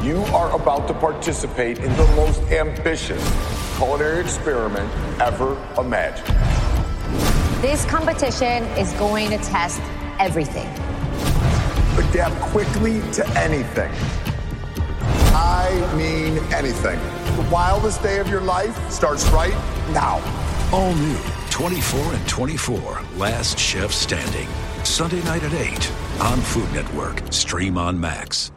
You are about to participate in the most ambitious culinary experiment ever imagined. This competition is going to test everything. Adapt quickly to anything. I mean anything. The wildest day of your life starts right now. All new 24 and 24, Last Chef Standing. Sunday night at 8 on Food Network. Stream on Max.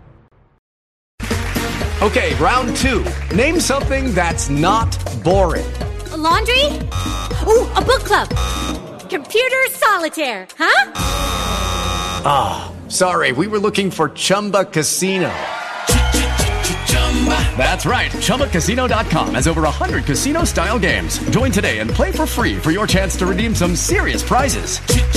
Okay, round two. Name something that's not boring. A laundry? Ooh, a book club. Computer solitaire, huh? Ah, oh, sorry. We were looking for Chumba Casino. That's right. ChumbaCasino.com has over 100 casino-style games. Join today and play for free for your chance to redeem some serious prizes.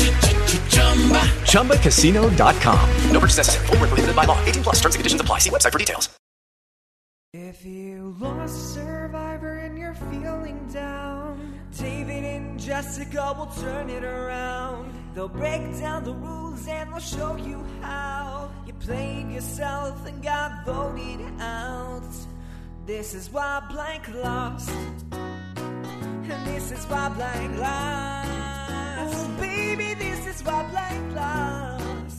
ChumbaCasino.com. No purchase necessary. Void where prohibited by law. 18 plus. Terms and conditions apply. See website for details. If you lost Survivor and you're feeling down, David and Jessica will turn it around. They'll break down the rules and they'll show you how you played yourself and got voted out. This is why blank lost, and this is why blank lost. Oh baby, this is why blank lost.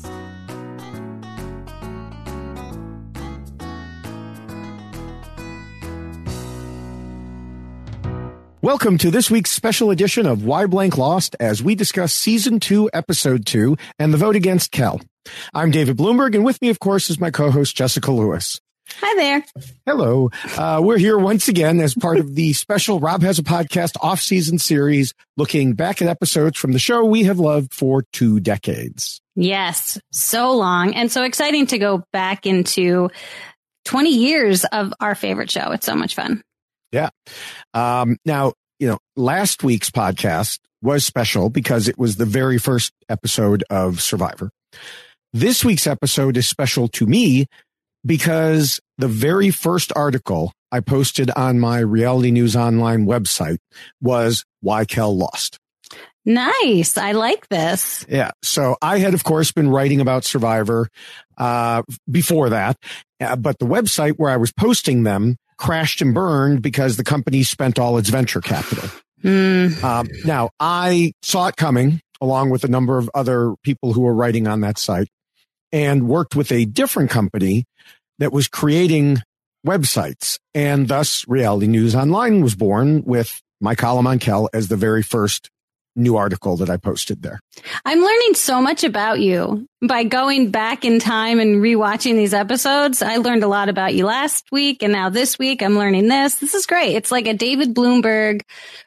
Welcome to this week's special edition of Why Blank Lost as we discuss Season 2, Episode 2, and the vote against Kel. I'm David Bloomberg, and with me, of course, is my co-host, Jessica Lewis. Hi there. Hello. We're here once again as part of the special Rob Has a Podcast off-season series, looking back at episodes from the show we have loved for 2 decades. Yes, so long, and so exciting to go back into 20 years of our favorite show. It's so much fun. Yeah. Now, last week's podcast was special because it was the very first episode of Survivor. This week's episode is special to me because the very first article I posted on my Reality News Online website was Why Kel Lost. Nice. I like this. Yeah. So I had, of course, been writing about Survivor before that, but the website where I was posting them crashed and burned because the company spent all its venture capital. Now, I saw it coming along with a number of other people who were writing on that site and worked with a different company that was creating websites. And thus Reality News Online was born with my column on Kel as the very first new article that I posted there. I'm learning so much about you by going back in time and rewatching these episodes. I learned a lot about you last week, and now this week I'm learning this. This is great. It's like a David Bloomberg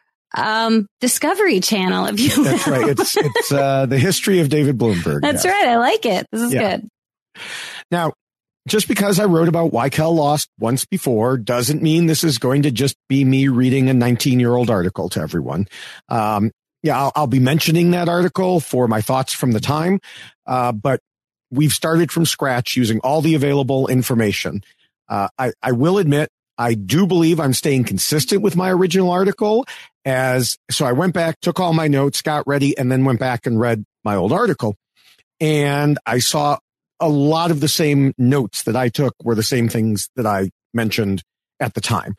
Discovery Channel, if you will. That's right. It's the history of David Bloomberg. That's right. I like it. This is good. Now, just because I wrote about Why Kel Lost once before doesn't mean this is going to just be me reading a 19-year-old article to everyone. I'll be mentioning that article for my thoughts from the time, but we've started from scratch using all the available information. I will admit, I do believe I'm staying consistent with my original article so I went back, took all my notes, got ready, and then went back and read my old article. And I saw a lot of the same notes that I took were the same things that I mentioned at the time.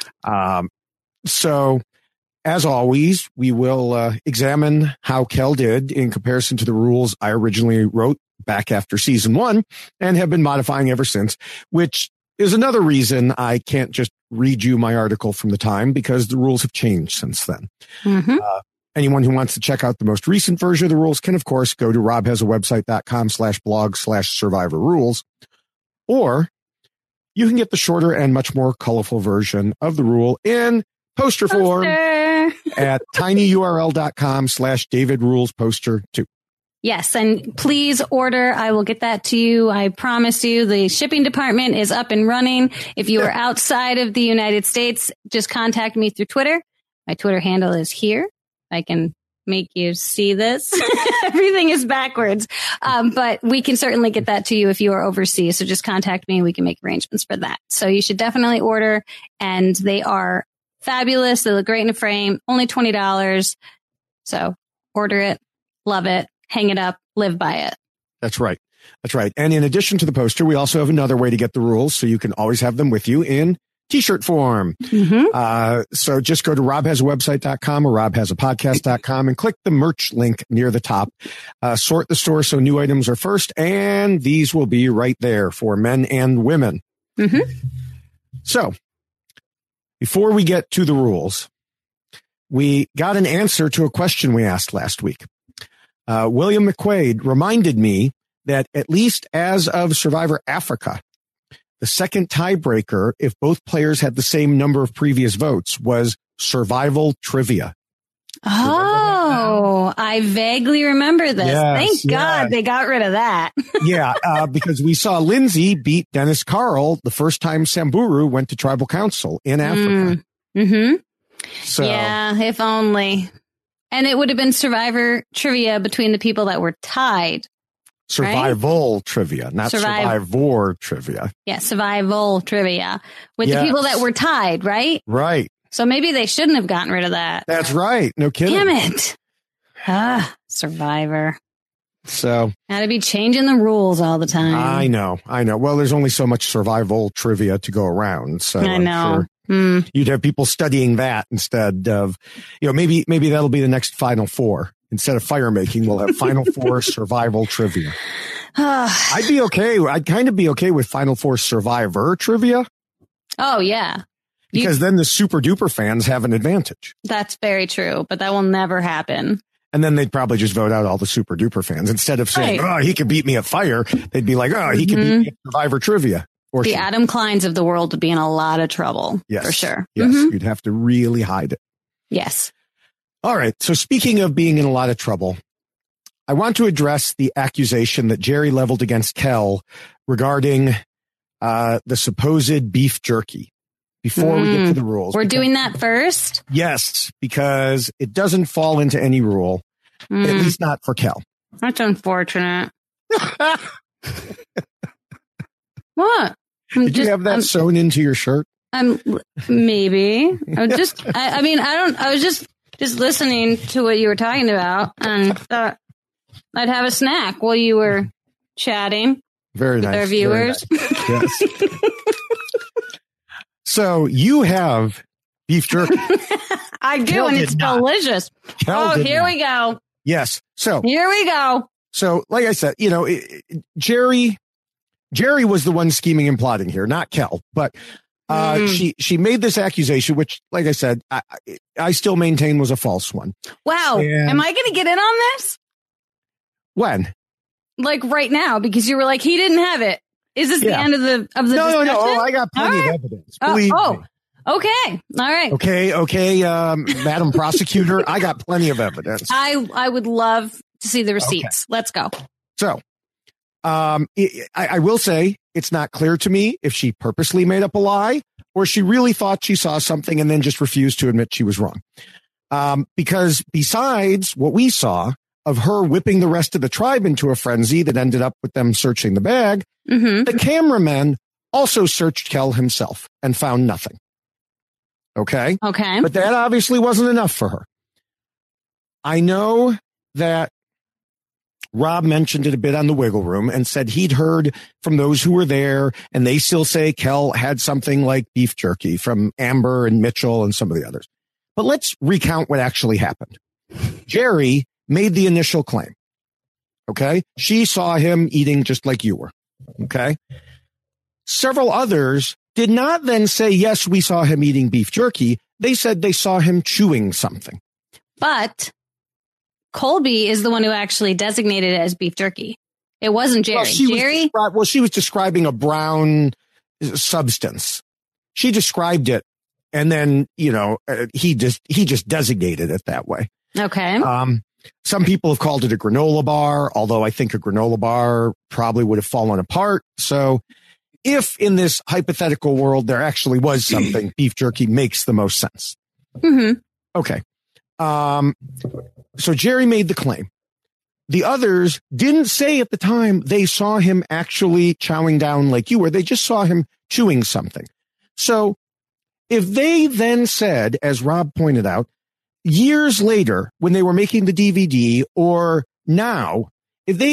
So as always, we will examine how Kel did in comparison to the rules I originally wrote back after season 1 and have been modifying ever since, which is another reason I can't just read you my article from the time because the rules have changed since then. Mm-hmm. Anyone who wants to check out the most recent version of the rules can, of course, go to robhasawebsite.com/blog/survivor rules, or you can get the shorter and much more colorful version of the rule in poster form at tinyurl.com/davidrulesposter2. Yes, and please order. I will get that to you. I promise you. The shipping department is up and running. If you are outside of the United States, just contact me through Twitter. My Twitter handle is here. I can make you see this. Everything is backwards. But we can certainly get that to you if you are overseas. So just contact me and we can make arrangements for that. So you should definitely order. And they are fabulous. They look great in a frame. Only $20. So order it. Love it. Hang it up. Live by it. That's right. That's right. And in addition to the poster, we also have another way to get the rules, so you can always have them with you in T-shirt form. So just go to robhasawebsite.com or robhasapodcast.com and click the merch link near the top. Sort the store so new items are first, and these will be right there for men and women. So before we get to the rules, we got an answer to a question we asked last week. William McQuaid reminded me that at least as of Survivor Africa, the second tiebreaker, if both players had the same number of previous votes, was survival trivia. Oh, I vaguely remember this. Yes, Thank God they got rid of that. Because we saw Lindsay beat Dennis Carl the first time Samburu went to tribal council in Africa. So, yeah, if only. And it would have been Survivor trivia between the people that were tied. Survival trivia, not Survivor trivia. Yeah, survival trivia with the people that were tied, right? Right. So maybe they shouldn't have gotten rid of that. That's right. No kidding. Damn it. Survivor. So gotta be changing the rules all the time. I know. Well, there's only so much survival trivia to go around. So I know. Sure you'd have people studying that instead of, maybe that'll be the next Final Four. Instead of fire making, we'll have Final Four survival trivia. I'd be okay. I'd kind of be okay with Final Four survivor trivia. Oh, yeah. Because then the super duper fans have an advantage. That's very true, but that will never happen. And then they'd probably just vote out all the super duper fans. Instead of saying, he could beat me at fire, they'd be like, he could beat me at survivor trivia. Or the Adam Kleins of the world would be in a lot of trouble. Yes. For sure. Yes. You'd have to really hide it. Yes. All right. So speaking of being in a lot of trouble, I want to address the accusation that Jerry leveled against Kel regarding the supposed beef jerky before we get to the rules. We're doing that first? Yes, because it doesn't fall into any rule, at least not for Kel. That's unfortunate. What? Did you have that sewn into your shirt? Maybe. I was just listening to what you were talking about and thought I'd have a snack while you were chatting. Very nice. With our viewers. Nice. Yes. So you have beef jerky. I do, and it's delicious. Here we go. Yes. So here we go. So, like I said, Jerry was the one scheming and plotting here, not Kel. But she made this accusation, which, like I said, I still maintain was a false one. Wow. Am I going to get in on this? When? Like right now, because you were like, he didn't have it. Is this the end of the discussion? No. I got plenty of evidence. Believe me. Okay. All right. Okay. Madam Prosecutor, I got plenty of evidence. I would love to see the receipts. Okay. Let's go. So, I will say it's not clear to me if she purposely made up a lie or she really thought she saw something and then just refused to admit she was wrong. Because besides what we saw of her whipping the rest of the tribe into a frenzy that ended up with them searching the bag, the cameraman also searched Kel himself and found nothing. Okay. But that obviously wasn't enough for her. I know that Rob mentioned it a bit on the Wiggle Room and said he'd heard from those who were there, and they still say Kel had something like beef jerky from Amber and Mitchell and some of the others. But let's recount what actually happened. Jerry made the initial claim. Okay. She saw him eating just like you were. Okay. Several others did not then say, yes, we saw him eating beef jerky. They said they saw him chewing something. But Colby is the one who actually designated it as beef jerky. It wasn't Jerry. She was describing a brown substance. She described it, and then, he just designated it that way. Okay. Some people have called it a granola bar, although I think a granola bar probably would have fallen apart. So if in this hypothetical world there actually was something, beef jerky makes the most sense. Okay. So Jerry made the claim. The others didn't say at the time they saw him actually chowing down like you were. They just saw him chewing something. So if they then said, as Rob pointed out, years later when they were making the DVD or now, if they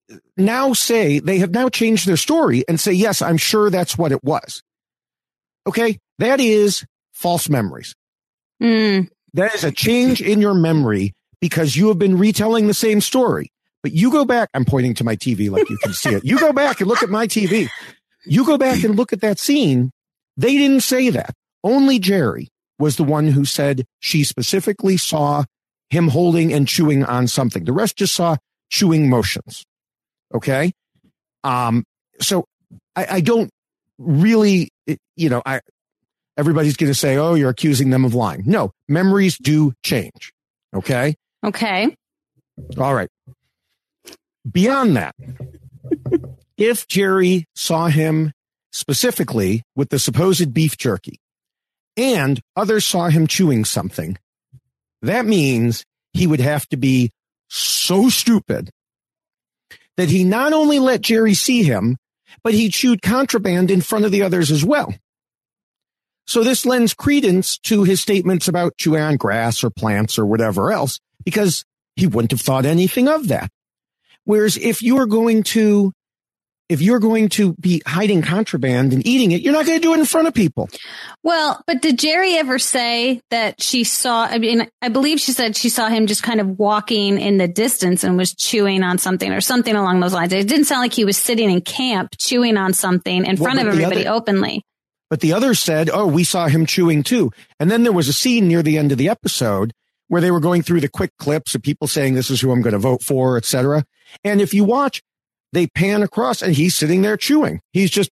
now say, they have now changed their story and say, yes, I'm sure that's what it was. Okay. That is false memories. That is a change in your memory because you have been retelling the same story. But you go back, I'm pointing to my TV like you can see it. You go back and look at my TV. You go back and look at that scene. They didn't say that. Only Jerry was the one who said she specifically saw him holding and chewing on something. The rest just saw chewing motions. Okay. So I don't really, everybody's going to say, oh, you're accusing them of lying. No, memories do change. Okay. Okay. All right. Beyond that, if Jerry saw him specifically with the supposed beef jerky and others saw him chewing something, that means he would have to be so stupid that he not only let Jerry see him, but he chewed contraband in front of the others as well. So this lends credence to his statements about chewing on grass or plants or whatever else, because he wouldn't have thought anything of that. Whereas if you're going to be hiding contraband and eating it, you're not going to do it in front of people. Well, but did Jerry ever say that she saw, I believe she said she saw him just kind of walking in the distance and was chewing on something or something along those lines. It didn't sound like he was sitting in camp chewing on something in front of everybody openly. But the others said, oh, we saw him chewing too. And then there was a scene near the end of the episode where they were going through the quick clips of people saying, this is who I'm going to vote for, etc. And if you watch, they pan across and he's sitting there chewing. He's just,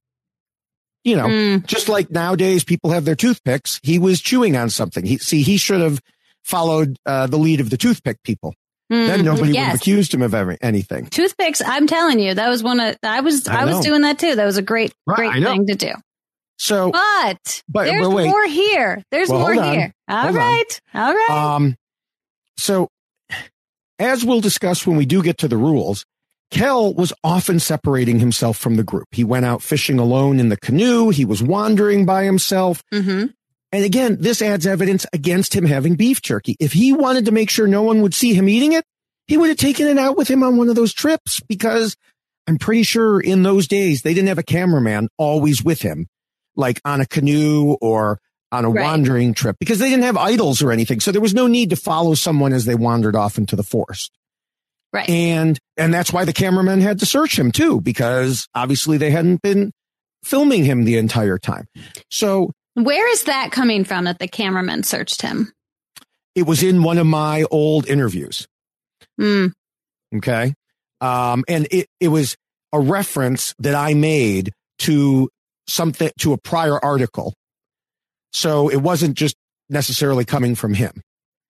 just like nowadays people have their toothpicks. He was chewing on something. He should have followed the lead of the toothpick people. Then nobody would have accused him of anything. Toothpicks, I'm telling you, that was I was doing that too. That was a great thing to do. So, but there's more here. There's more here. All right. So as we'll discuss when we do get to the rules, Kel was often separating himself from the group. He went out fishing alone in the canoe. He was wandering by himself. Mm-hmm. And again, this adds evidence against him having beef jerky. If he wanted to make sure no one would see him eating it, he would have taken it out with him on one of those trips, because I'm pretty sure in those days they didn't have a cameraman always with him, like on a canoe or on a wandering trip, because they didn't have idols or anything. So there was no need to follow someone as they wandered off into the forest. Right. And that's why the cameraman had to search him too, because obviously they hadn't been filming him the entire time. So where is that coming from that the cameraman searched him? It was in one of my old interviews. Okay. And it was a reference that I made to a prior article. So it wasn't just necessarily coming from him.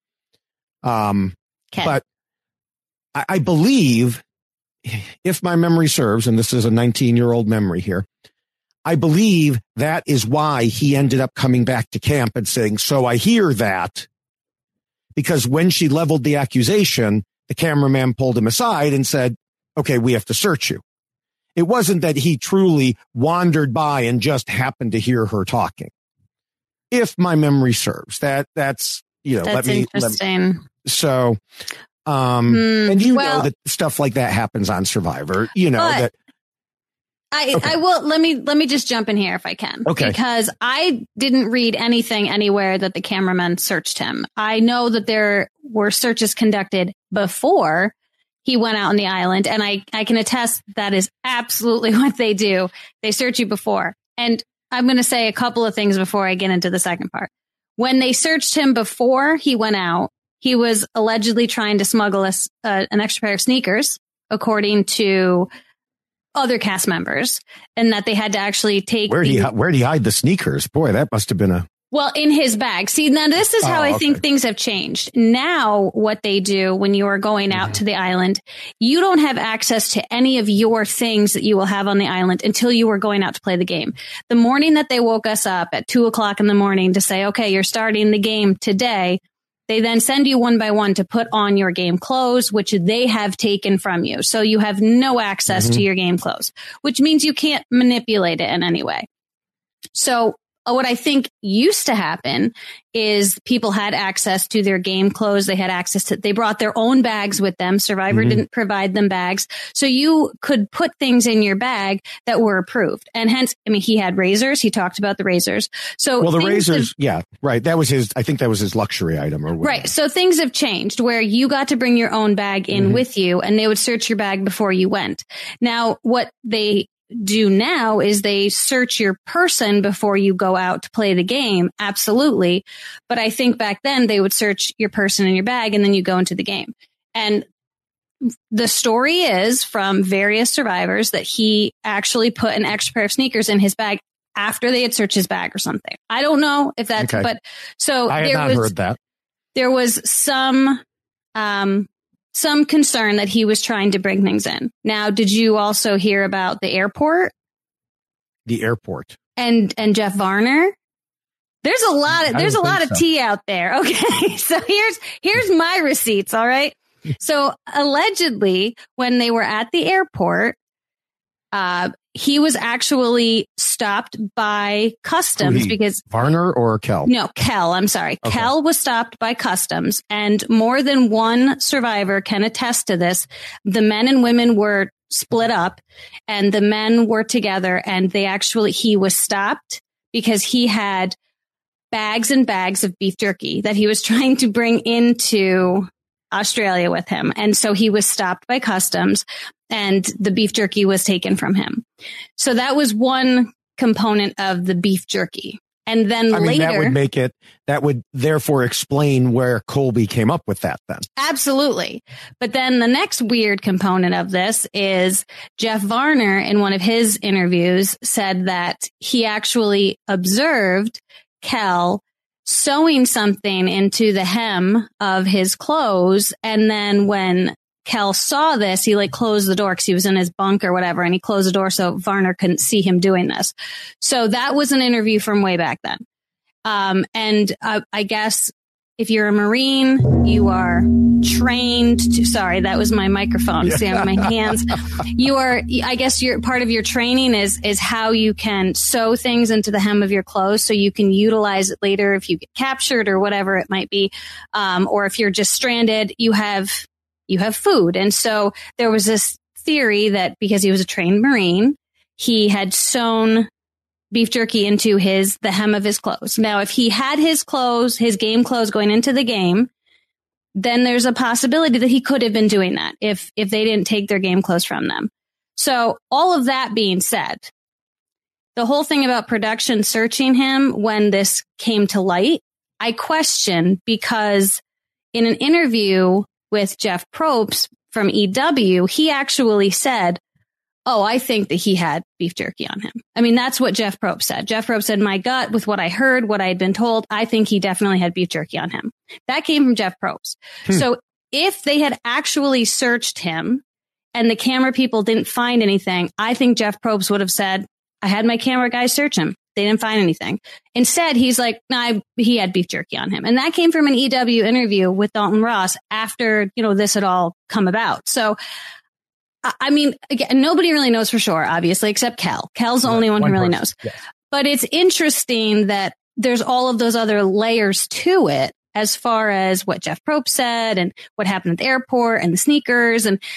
But I believe, if my memory serves, and this is a 19-year-old memory here, I believe that is why he ended up coming back to camp and saying, so I hear that, because when she leveled the accusation, the cameraman pulled him aside and said, okay, we have to search you. It wasn't that he truly wandered by and just happened to hear her talking. If my memory serves, that's interesting. So, and know that stuff like that happens on Survivor, that. I will, let me just jump in here if I can. Okay. Because I didn't read anything anywhere that the cameraman searched him. I know that there were searches conducted before he went out on the island, and I can attest that is absolutely what they do. They search you before. And I'm going to say a couple of things before I get into the second part. When they searched him before he went out, he was allegedly trying to smuggle an extra pair of sneakers, according to other cast members, and that they had to actually take. Where'd he hide the sneakers? Boy, that must have been in his bag. See, now this is how I think things have changed. Now, what they do when you are going out to the island, you don't have access to any of your things that you will have on the island until you are going out to play the game. The morning that they woke us up at 2:00 in the morning to say, okay, you're starting the game today, they then send you one by one to put on your game clothes, which they have taken from you. So you have no access to your game clothes, which means you can't manipulate it in any way. So what I think used to happen is people had access to their game clothes. They brought their own bags with them. Survivor didn't provide them bags. So you could put things in your bag that were approved. And hence, I mean, he had razors. He talked about the razors. So the razors, yeah, right. That was I think that was his luxury item or whatever. Right. So things have changed where you got to bring your own bag in with you and they would search your bag before you went. Now, what they do now is they search your person before you go out to play the game. Absolutely. But I think back then they would search your person and your bag and then you go into the game. And the story is from various survivors that he actually put an extra pair of sneakers in his bag after they had searched his bag or something. I don't know if that's, but so I had not heard that. There was some concern that he was trying to bring things in. Now, did you also hear about the airport? The airport. And Jeff Varner? There's a lot of tea out there. Okay. So here's my receipts. All right. So allegedly when they were at the airport, he was actually stopped by customs because Varner or Kel? No, Kel. I'm sorry. Okay. Kel was stopped by customs and more than one survivor can attest to this. The men and women were split up and the men were together and he was stopped because he had bags and bags of beef jerky that he was trying to bring into Australia with him. And so he was stopped by customs and the beef jerky was taken from him. So that was one component of the beef jerky. And then later, that would therefore explain where Colby came up with that then. Absolutely. But then the next weird component of this is Jeff Varner in one of his interviews said that he actually observed Kel sewing something into the hem of his clothes. And then when Kel saw this, he closed the door because he was in his bunk or whatever. And he closed the door so Varner couldn't see him doing this. So that was an interview from way back then. I guess if you're a Marine, you are trained to, sorry, that was my microphone. See on my hands. I guess part of your training is how you can sew things into the hem of your clothes so you can utilize it later if you get captured or whatever it might be. Or if you're just stranded, you have food. And so there was this theory that because he was a trained Marine, he had sewn beef jerky into the hem of his clothes. Now, if he had his game clothes going into the game, then there's a possibility that he could have been doing that if they didn't take their game clothes from them. So all of that being said, the whole thing about production searching him when this came to light, I question because in an interview with Jeff Probst from EW, he actually said, "Oh, I think that he had beef jerky on him." I mean, that's what Jeff Probst said. Jeff Probst said, "My gut, with what I heard, what I had been told, I think he definitely had beef jerky on him." That came from Jeff Probst. So if they had actually searched him and the camera people didn't find anything, I think Jeff Probst would have said, "I had my camera guys search him. They didn't find anything." Instead, he's like, "No, he had beef jerky on him." And that came from an EW interview with Dalton Ross after, this had all come about. So, I mean, again, nobody really knows for sure, obviously, except Kel. Kel's the only one who really knows. Yes. But it's interesting that there's all of those other layers to it as far as what Jeff Probst said and what happened at the airport and the sneakers and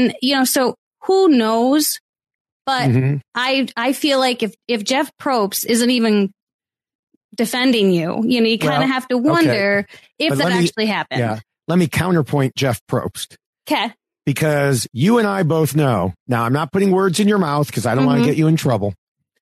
so who knows? But I feel like if Jeff Probst isn't even defending you, you kind of have to wonder if that actually happened. Yeah. Let me counterpoint Jeff Probst. Okay. Because you and I both know, now I'm not putting words in your mouth because I don't want to get you in trouble.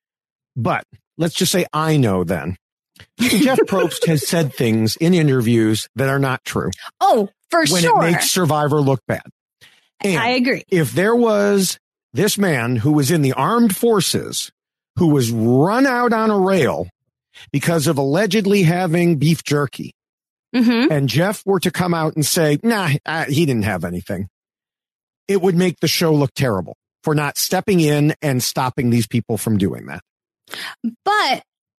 But let's just say I know then. Jeff Probst has said things in interviews that are not true. Oh, for sure. When it makes Survivor look bad. And I agree. If there was this man who was in the armed forces who was run out on a rail because of allegedly having beef jerky, and Jeff were to come out and say, "Nah, he didn't have anything," it would make the show look terrible for not stepping in and stopping these people from doing that. But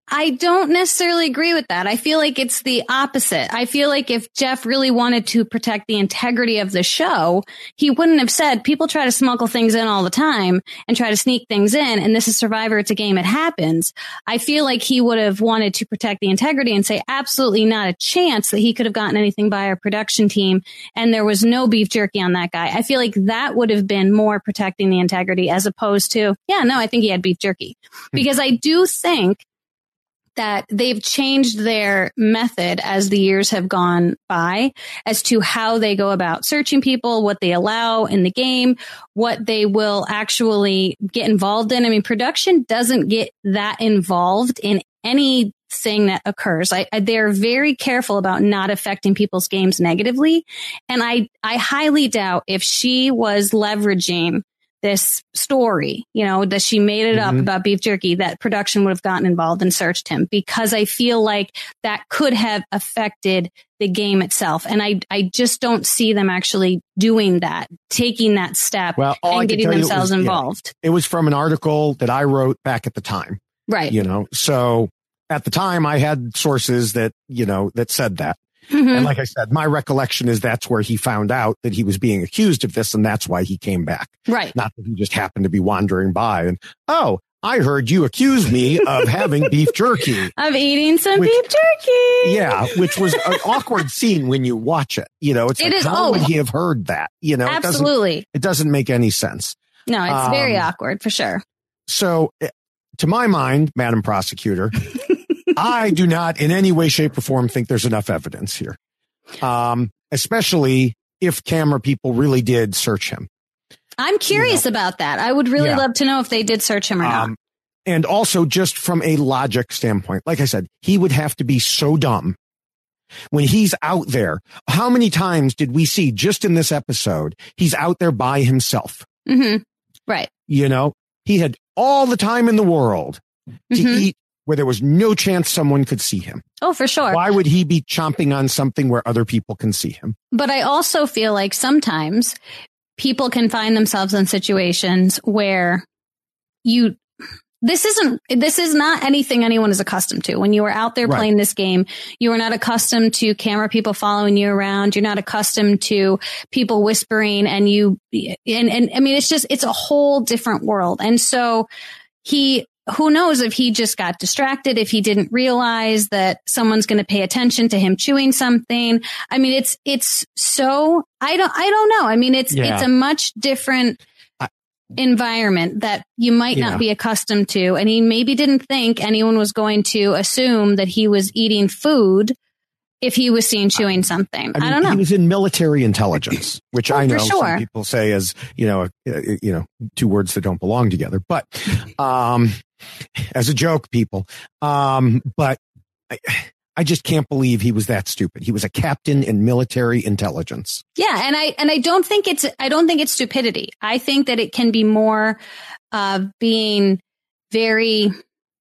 I don't necessarily agree with that. I feel like it's the opposite. I feel like if Jeff really wanted to protect the integrity of the show, he wouldn't have said people try to smuggle things in all the time and try to sneak things in. And this is Survivor. It's a game. It happens. I feel like he would have wanted to protect the integrity and say absolutely not a chance that he could have gotten anything by our production team. And there was no beef jerky on that guy. I feel like that would have been more protecting the integrity as opposed to, yeah, no, I think he had beef jerky because I do think that they've changed their method as the years have gone by as to how they go about searching people, what they allow in the game, what they will actually get involved in. I mean, production doesn't get that involved in anything that occurs. They're very careful about not affecting people's games negatively. And I highly doubt if she was leveraging this story, that she made it up about beef jerky, that production would have gotten involved and searched him, because I feel like that could have affected the game itself. And I just don't see them actually doing that, taking that step and getting themselves involved. It was from an article that I wrote back at the time. Right. So at the time I had sources that, that said that. And like I said, my recollection is that's where he found out that he was being accused of this, and that's why he came back. Right. Not that he just happened to be wandering by and, oh, I heard you accuse me of having beef jerky. Of eating some beef jerky. Yeah, which was an awkward scene when you watch it. How would he have heard that? Absolutely. It doesn't make any sense. No, it's very awkward for sure. So to my mind, Madam Prosecutor, I do not in any way, shape, or form think there's enough evidence here. Especially if camera people really did search him. I'm curious about that. I would really love to know if they did search him or not. And also just from a logic standpoint, like I said, he would have to be so dumb when he's out there. How many times did we see just in this episode, he's out there by himself? Right. He had all the time in the world to eat where there was no chance someone could see him. Oh, for sure. Why would he be chomping on something where other people can see him? But I also feel like sometimes people can find themselves in situations where this is not anything anyone is accustomed to. When you are out there playing this game, you are not accustomed to camera people following you around. You're not accustomed to people whispering and I mean, it's a whole different world. And so who knows if he just got distracted, if he didn't realize that someone's going to pay attention to him chewing something. I mean, it's so, I don't know. I mean, it's a much different environment that you might not be accustomed to. And he maybe didn't think anyone was going to assume that he was eating food if he was seen chewing something. I don't know. He was in military intelligence, which I know some people say as, two words that don't belong together, but, as a joke, people. But I just can't believe he was that stupid. He was a captain in military intelligence. Yeah. And I don't think it's stupidity. I think that it can be more, being very,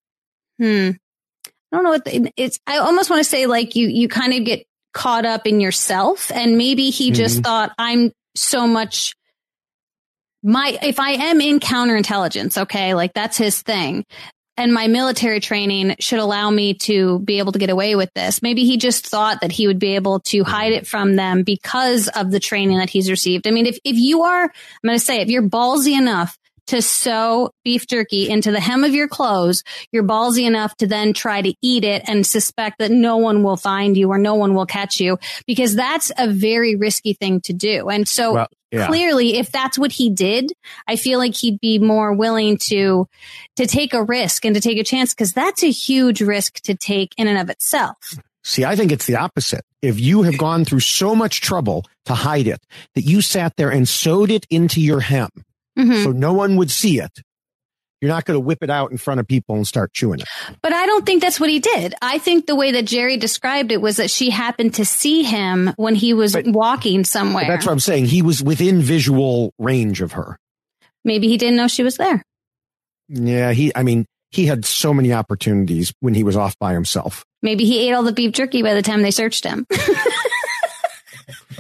I don't know what it's. I almost want to say like you kind of get caught up in yourself, and maybe he just thought I'm so much. If I am in counterintelligence, okay, like that's his thing, and my military training should allow me to be able to get away with this. Maybe he just thought that he would be able to hide it from them because of the training that he's received. I mean, if you are, I'm going to say, if you're ballsy enough to sew beef jerky into the hem of your clothes, you're ballsy enough to then try to eat it and suspect that no one will find you or no one will catch you, because that's a very risky thing to do. And so clearly, if that's what he did, I feel like he'd be more willing to take a risk and to take a chance, because that's a huge risk to take in and of itself. See, I think it's the opposite. If you have gone through so much trouble to hide it that you sat there and sewed it into your hem, so no one would see it, you're not going to whip it out in front of people and start chewing it. But I don't think that's what he did. I think the way that Jerry described it was that she happened to see him when he was walking somewhere. That's what I'm saying. He was within visual range of her. Maybe he didn't know she was there. Yeah, he had so many opportunities when he was off by himself. Maybe he ate all the beef jerky by the time they searched him.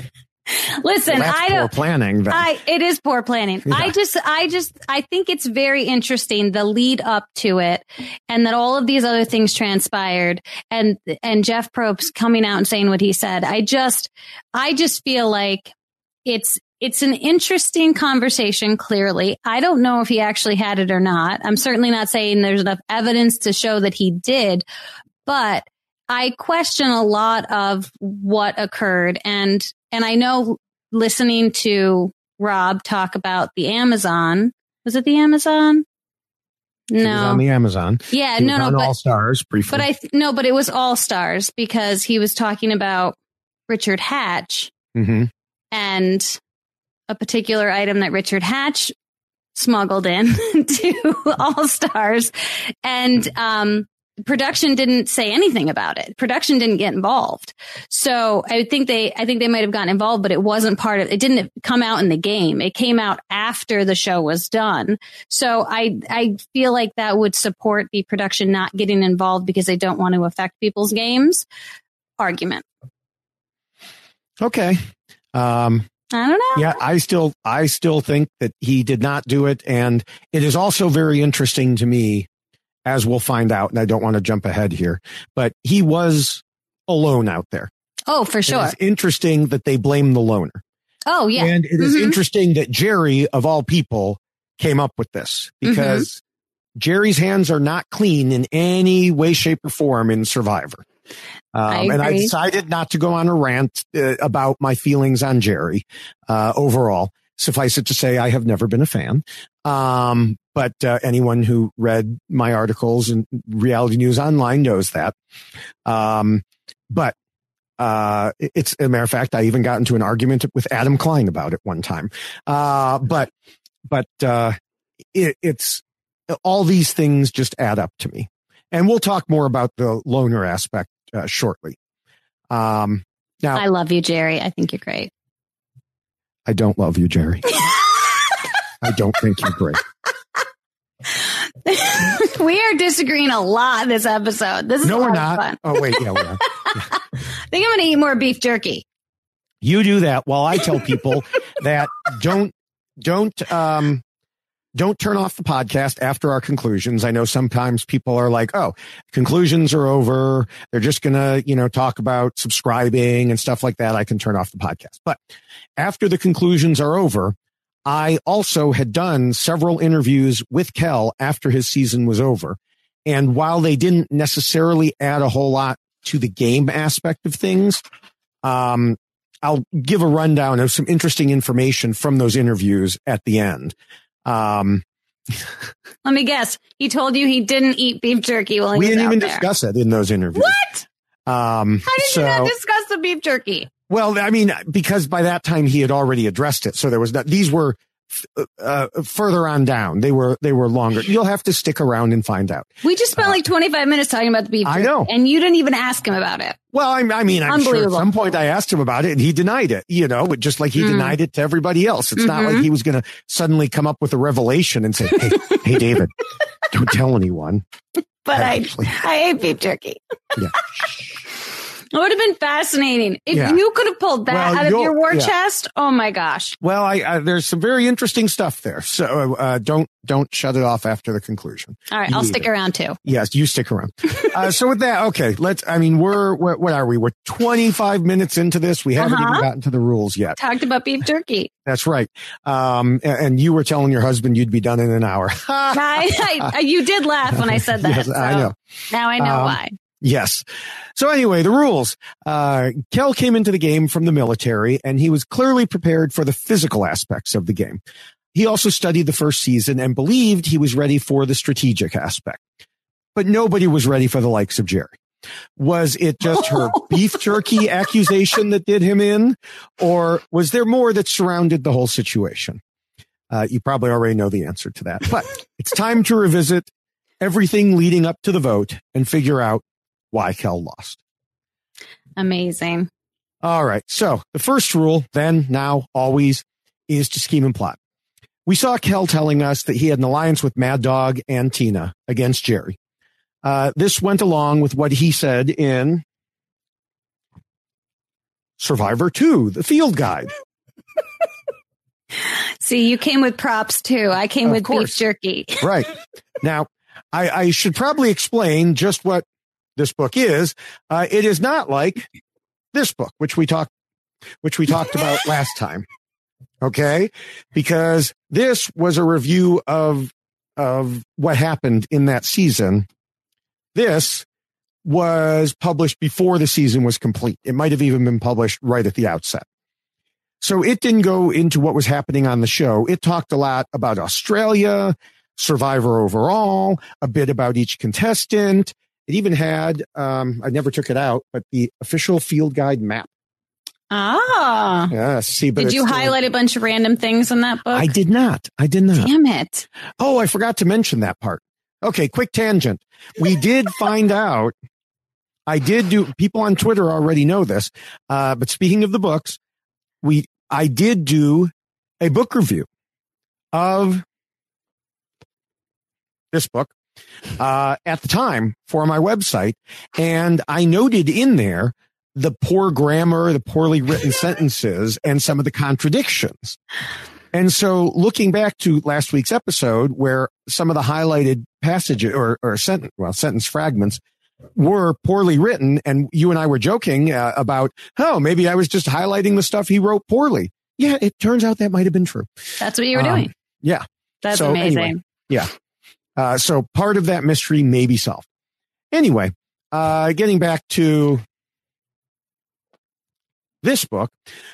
Listen, Well, that's poor planning. Then. It is poor planning. Yeah. I think it's very interesting, the lead up to it, and that all of these other things transpired, and Jeff Probst coming out and saying what he said. I just feel like it's an interesting conversation. Clearly, I don't know if he actually had it or not. I'm certainly not saying there's enough evidence to show that he did, but I question a lot of what occurred. And I know, listening to Rob talk about the Amazon, was it the Amazon? No. He was on the Amazon. Yeah, he no, was on but All Stars briefly. But but it was All Stars because he was talking about Richard Hatch and a particular item that Richard Hatch smuggled in to All Stars, and production didn't say anything about it. Production didn't get involved. So I think they might have gotten involved, but it wasn't part of, it didn't come out in the game. It came out after the show was done. So I feel like that would support the production not getting involved because they don't want to affect people's games argument. Okay. I don't know. Yeah, I still think that he did not do it. And it is also very interesting to me, as we'll find out, and I don't want to jump ahead here, but he was alone out there. Oh, for sure. It's interesting that they blame the loner. Oh, yeah. And it is interesting that Jerry, of all people, came up with this because Jerry's hands are not clean in any way, shape, or form in Survivor. And I decided not to go on a rant about my feelings on Jerry overall. Suffice it to say, I have never been a fan. But anyone who read my articles in Reality News Online knows that. But it's a matter of fact, I even got into an argument with Adam Klein about it one time. But it's all these things just add up to me. And we'll talk more about the loner aspect shortly. Now, I love you, Jerry. I think you're great. I don't love you, Jerry. I don't think you're great. We are disagreeing a lot this episode. This is no, a lot we're not. Of fun. Oh, wait. Yeah, we are. I think I'm going to eat more beef jerky. You do that while I tell people that don't turn off the podcast after our conclusions. I know sometimes people are like, oh, conclusions are over. They're just going to, talk about subscribing and stuff like that. I can turn off the podcast. But after the conclusions are over, I also had done several interviews with Kel after his season was over. And while they didn't necessarily add a whole lot to the game aspect of things, I'll give a rundown of some interesting information from those interviews at the end. Let me guess. He told you he didn't eat beef jerky while he was out there. We didn't even discuss it in those interviews. What? How did you not discuss the beef jerky? Well, I mean, because by that time he had already addressed it. So there was these were further on down. They were longer. You'll have to stick around and find out. We just spent like 25 minutes talking about the beef jerky. I know. And you didn't even ask him about it. Well, I mean, I'm sure at some point I asked him about it and he denied it, just like he denied it to everybody else. It's not like he was going to suddenly come up with a revelation and say, hey, David, don't tell anyone. But I ate beef jerky. Yeah. It would have been fascinating if you could have pulled that out of your war chest. Oh my gosh! Well, I there's some very interesting stuff there. So don't shut it off after the conclusion. All right, I'll stick around too. Yes, you stick around. So with that, okay, what are we? We're 25 minutes into this. We haven't even gotten to the rules yet. Talked about beef jerky. That's right. And you were telling your husband you'd be done in an hour. You did laugh when I said that. Yes, so I know. Now I know why. Yes. So anyway, the rules. Kel came into the game from the military and he was clearly prepared for the physical aspects of the game. He also studied the first season and believed he was ready for the strategic aspect. But nobody was ready for the likes of Jerry. Was it just her beef jerky accusation that did him in? Or was there more that surrounded the whole situation? You probably already know the answer to that. But it's time to revisit everything leading up to the vote and figure out why Kel lost. Amazing. All right. So the first rule, then, now, always, is to scheme and plot. We saw Kel telling us that he had an alliance with Mad Dog and Tina against Jerry. This went along with what he said in Survivor 2, the field guide. See, you came with props too. I came with beef jerky. Right. Now, I should probably explain just what this book is. It is not like this book, which we talked about last time. Okay. Because this was a review of what happened in that season. This was published before the season was complete. It might have even been published right at the outset. So it didn't go into what was happening on the show. It talked a lot about Australia, Survivor overall, a bit about each contestant. It even had, I never took it out, but the official field guide map. Ah. Yeah, see, but did you highlight a bunch of random things in that book? I did not. Damn it. Oh, I forgot to mention that part. Okay, quick tangent. We did find out, people on Twitter already know this, but speaking of the books, I did do a book review of this book at the time for my website, and I noted in there the poor grammar, the poorly written sentences, and some of the contradictions. And so looking back to last week's episode where some of the highlighted passages or sentence fragments were poorly written, and you and I were joking about, maybe I was just highlighting the stuff he wrote poorly. Yeah, it turns out that might have been true. That's what you were doing. Yeah. That's amazing. Anyway, yeah. So part of that mystery may be solved. Anyway, getting back to this book.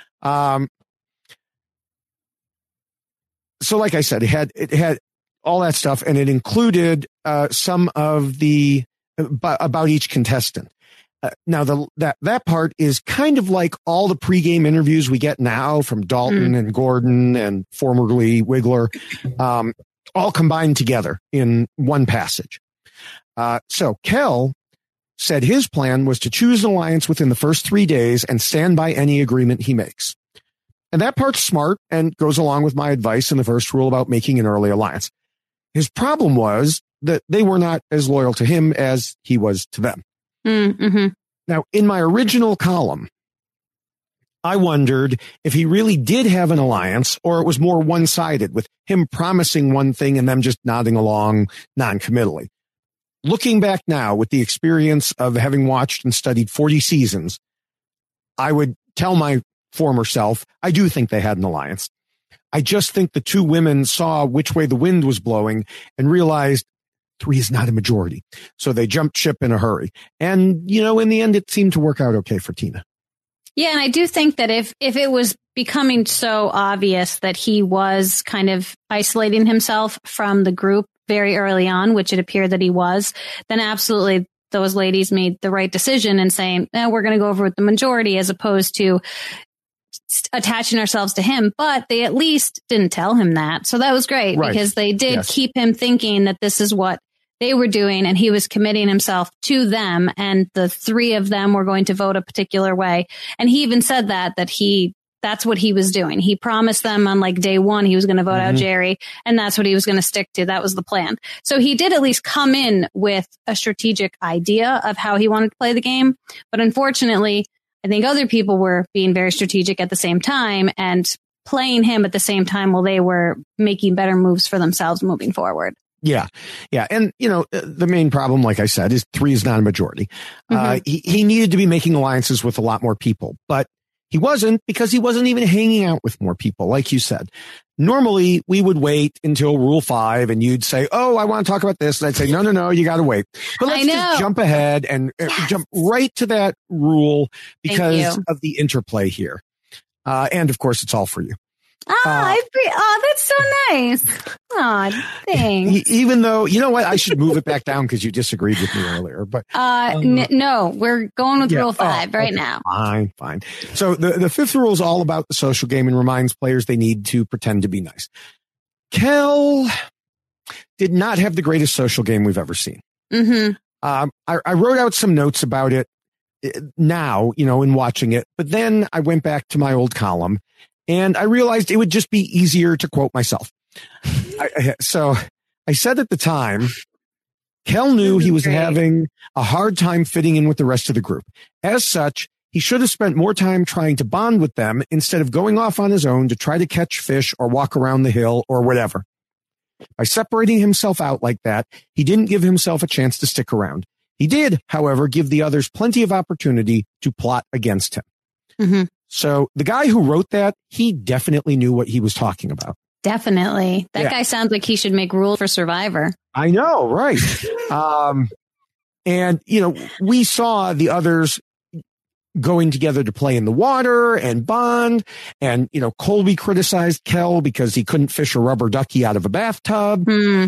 So like I said, it had all that stuff, and it included some of the about each contestant. Now that part is kind of like all the pregame interviews we get now from Dalton and Gordon and formerly Wiggler, all combined together in one passage. So Kel said his plan was to choose an alliance within the first 3 days and stand by any agreement he makes. And that part's smart and goes along with my advice in the first rule about making an early alliance. His problem was that they were not as loyal to him as he was to them. Mm-hmm. Now, in my original column, I wondered if he really did have an alliance or it was more one-sided with him promising one thing and them just nodding along non-committally. Looking back now with the experience of having watched and studied 40 seasons, I would tell my former self, I do think they had an alliance. I just think the two women saw which way the wind was blowing and realized 3 is not a majority. So they jumped ship in a hurry. And, in the end, it seemed to work out okay for Tina. Yeah, and I do think that if it was becoming so obvious that he was kind of isolating himself from the group very early on, which it appeared that he was, then absolutely those ladies made the right decision in saying, we're going to go over with the majority as opposed to attaching ourselves to him. But they at least didn't tell him that. So that was great because they did keep him thinking that this is what they were doing and he was committing himself to them. And the 3 of them were going to vote a particular way. And he even said that's what he was doing. He promised them on day 1, he was going to vote out Jerry, and that's what he was going to stick to. That was the plan. So he did at least come in with a strategic idea of how he wanted to play the game. But unfortunately, I think other people were being very strategic at the same time and playing him at the same time while they were making better moves for themselves moving forward. Yeah. Yeah. And, the main problem, like I said, is 3 is not a majority. He needed to be making alliances with a lot more people, but he wasn't because he wasn't even hanging out with more people. Like you said, normally we would wait until Rule 5 and you'd say, oh, I want to talk about this. And I'd say, no, you got to wait. But let's just jump ahead and jump right to that rule because of the interplay here. And of course, it's all for you. That's so nice. Oh, thanks. Even though, you know what, I should move it back down because you disagreed with me earlier. But no, we're going with Rule 5 right now. Fine. So the 5th rule is all about the social game and reminds players they need to pretend to be nice. Kel did not have the greatest social game we've ever seen. Mm-hmm. I wrote out some notes about it now, in watching it, but then I went back to my old column. And I realized it would just be easier to quote myself. So I said at the time, Kel knew he was having a hard time fitting in with the rest of the group. As such, He should have spent more time trying to bond with them instead of going off on his own to try to catch fish or walk around the hill or whatever. By separating himself out like that, he didn't give himself a chance to stick around. He did, however, give the others plenty of opportunity to plot against him. Mm-hmm. So the guy who wrote that, he definitely knew what he was talking about. Definitely. That guy sounds like he should make rules for Survivor. I know, right. And, we saw the others going together to play in the water and bond. And, Colby criticized Kel because he couldn't fish a rubber ducky out of a bathtub.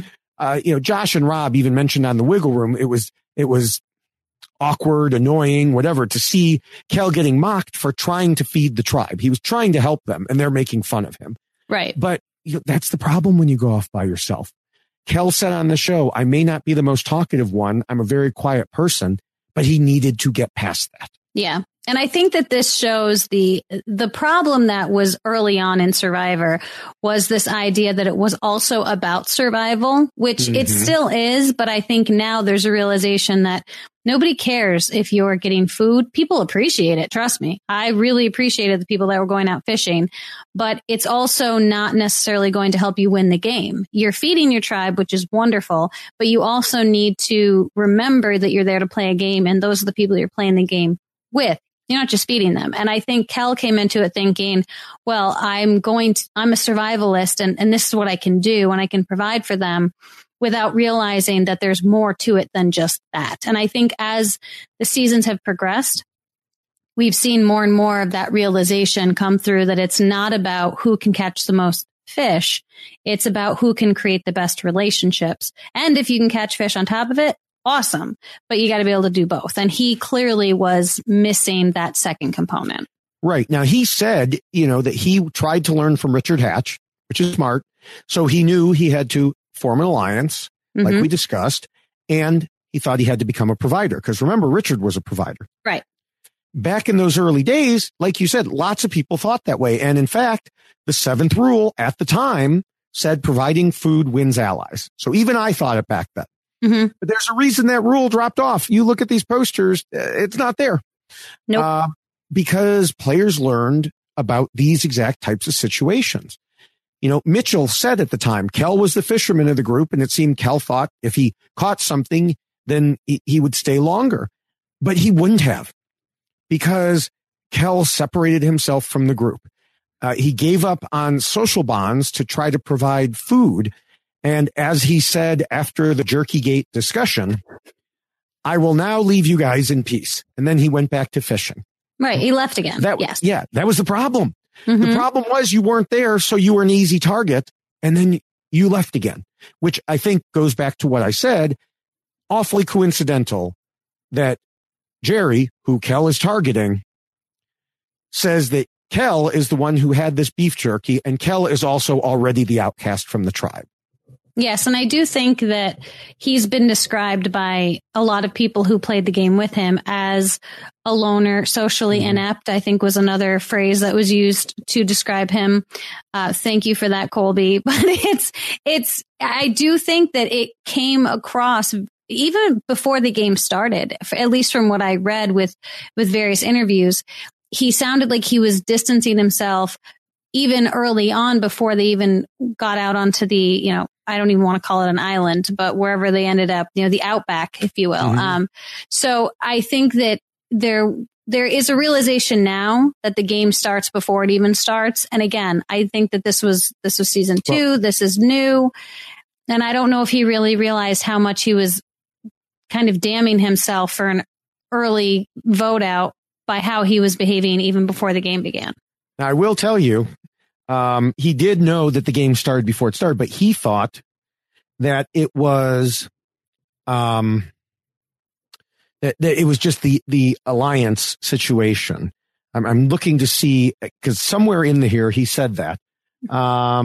Josh and Rob even mentioned on the Wiggle Room, it was awkward, annoying, whatever, to see Kel getting mocked for trying to feed the tribe. He was trying to help them and they're making fun of him. Right. But that's the problem when you go off by yourself. Kel said on the show, I may not be the most talkative one. I'm a very quiet person, but he needed to get past that. Yeah. And I think that this shows the problem that was early on in Survivor was this idea that it was also about survival, which it still is. But I think now there's a realization that nobody cares if you're getting food. People appreciate it. Trust me. I really appreciated the people that were going out fishing, but it's also not necessarily going to help you win the game. You're feeding your tribe, which is wonderful, but you also need to remember that you're there to play a game. And those are the people you're playing the game with. You're not just feeding them. And I think Kel came into it thinking, well, I'm a survivalist and this is what I can do and I can provide for them, without realizing that there's more to it than just that. And I think as the seasons have progressed, we've seen more and more of that realization come through, that it's not about who can catch the most fish. It's about who can create the best relationships. And if you can catch fish on top of it, awesome. But you got to be able to do both. And he clearly was missing that second component. Right. Now, he said, that he tried to learn from Richard Hatch, which is smart. So he knew he had to form an alliance, like we discussed, and he thought he had to become a provider. Because remember, Richard was a provider. Right. Back in those early days, like you said, lots of people thought that way. And in fact, the 7th rule at the time said providing food wins allies. So even I thought it back then. But there's a reason that rule dropped off. You look at these posters, it's not there. Nope. Because players learned about these exact types of situations. Mitchell said at the time, Kel was the fisherman of the group, and it seemed Kel thought if he caught something, then he would stay longer. But he wouldn't have, because Kel separated himself from the group. He gave up on social bonds to try to provide food. And as he said after the Jerkygate discussion, I will now leave you guys in peace. And then he went back to fishing. Right. He left again. Yes. Yeah, that was the problem. The problem was you weren't there, so you were an easy target, and then you left again, which I think goes back to what I said. Awfully coincidental that Jerry, who Kel is targeting, says that Kel is the one who had this beef jerky, and Kel is also already the outcast from the tribe. Yes, and I do think that he's been described by a lot of people who played the game with him as a loner, socially inept, I think was another phrase that was used to describe him. Thank you for that, Colby. But I do think that it came across even before the game started, at least from what I read with various interviews. He sounded like he was distancing himself even early on before they even got out onto the, I don't even want to call it an island, but wherever they ended up, the outback, if you will. So I think that there is a realization now that the game starts before it even starts. And again, I think that this was season 2. This is new. And I don't know if he really realized how much he was kind of damning himself for an early vote out by how he was behaving even before the game began. Now, I will tell you, he did know that the game started before it started, but he thought that it was, that it was just the alliance situation. I'm looking to see, because somewhere in here he said that. I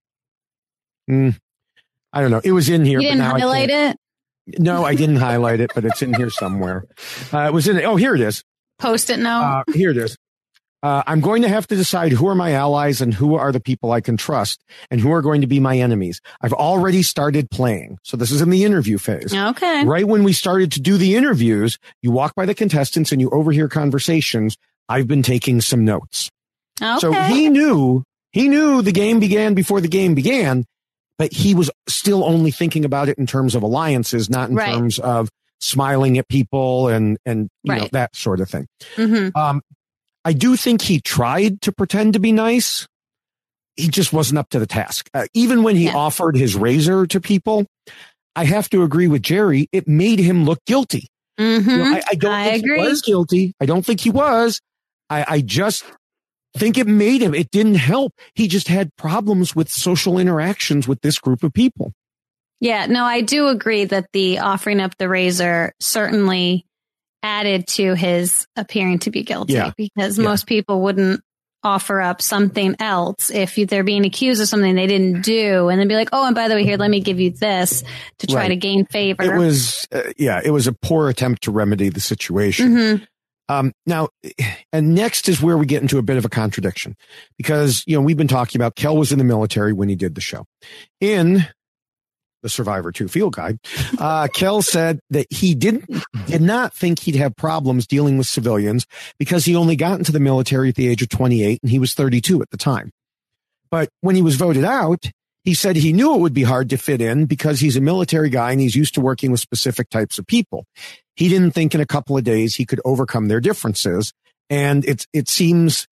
don't know. It was in here. You didn't highlight it? No, I didn't highlight it, but it's in here somewhere. It was in. Oh, here it is. Post-it note. Here it is. I'm going to have to decide who are my allies and who are the people I can trust and who are going to be my enemies. I've already started playing. So this is in the interview phase. Okay. Right when we started to do the interviews, you walk by the contestants and you overhear conversations. I've been taking some notes. Okay. So he knew the game began before the game began, but he was still only thinking about it in terms of alliances, not in terms of smiling at people and you know, that sort of thing. Mm-hmm. I do think he tried to pretend to be nice. He just wasn't up to the task. Even when he offered his razor to people, I have to agree with Jerry. It made him look guilty. Mm-hmm. You know, I don't think agree. he was guilty. I don't think he was. I just think it made him. It didn't help. He just had problems with social interactions with this group of people. Yeah, no, I do agree that the offering up the razor certainly added to his appearing to be guilty because most people wouldn't offer up something else if they're being accused of something they didn't do and then be like, oh, and by the way, here, let me give you this to try to gain favor. It was, it was a poor attempt to remedy the situation. Now, and next is where we get into a bit of a contradiction because, you know, we've been talking about Kel was in the military when he did the show. In the Survivor 2 field guide, Kel said that he did not think he'd have problems dealing with civilians because he only got into the military at the age of 28 and he was 32 at the time. But when he was voted out, he said he knew it would be hard to fit in because he's a military guy and he's used to working with specific types of people. He didn't think in a couple of days he could overcome their differences. And it seems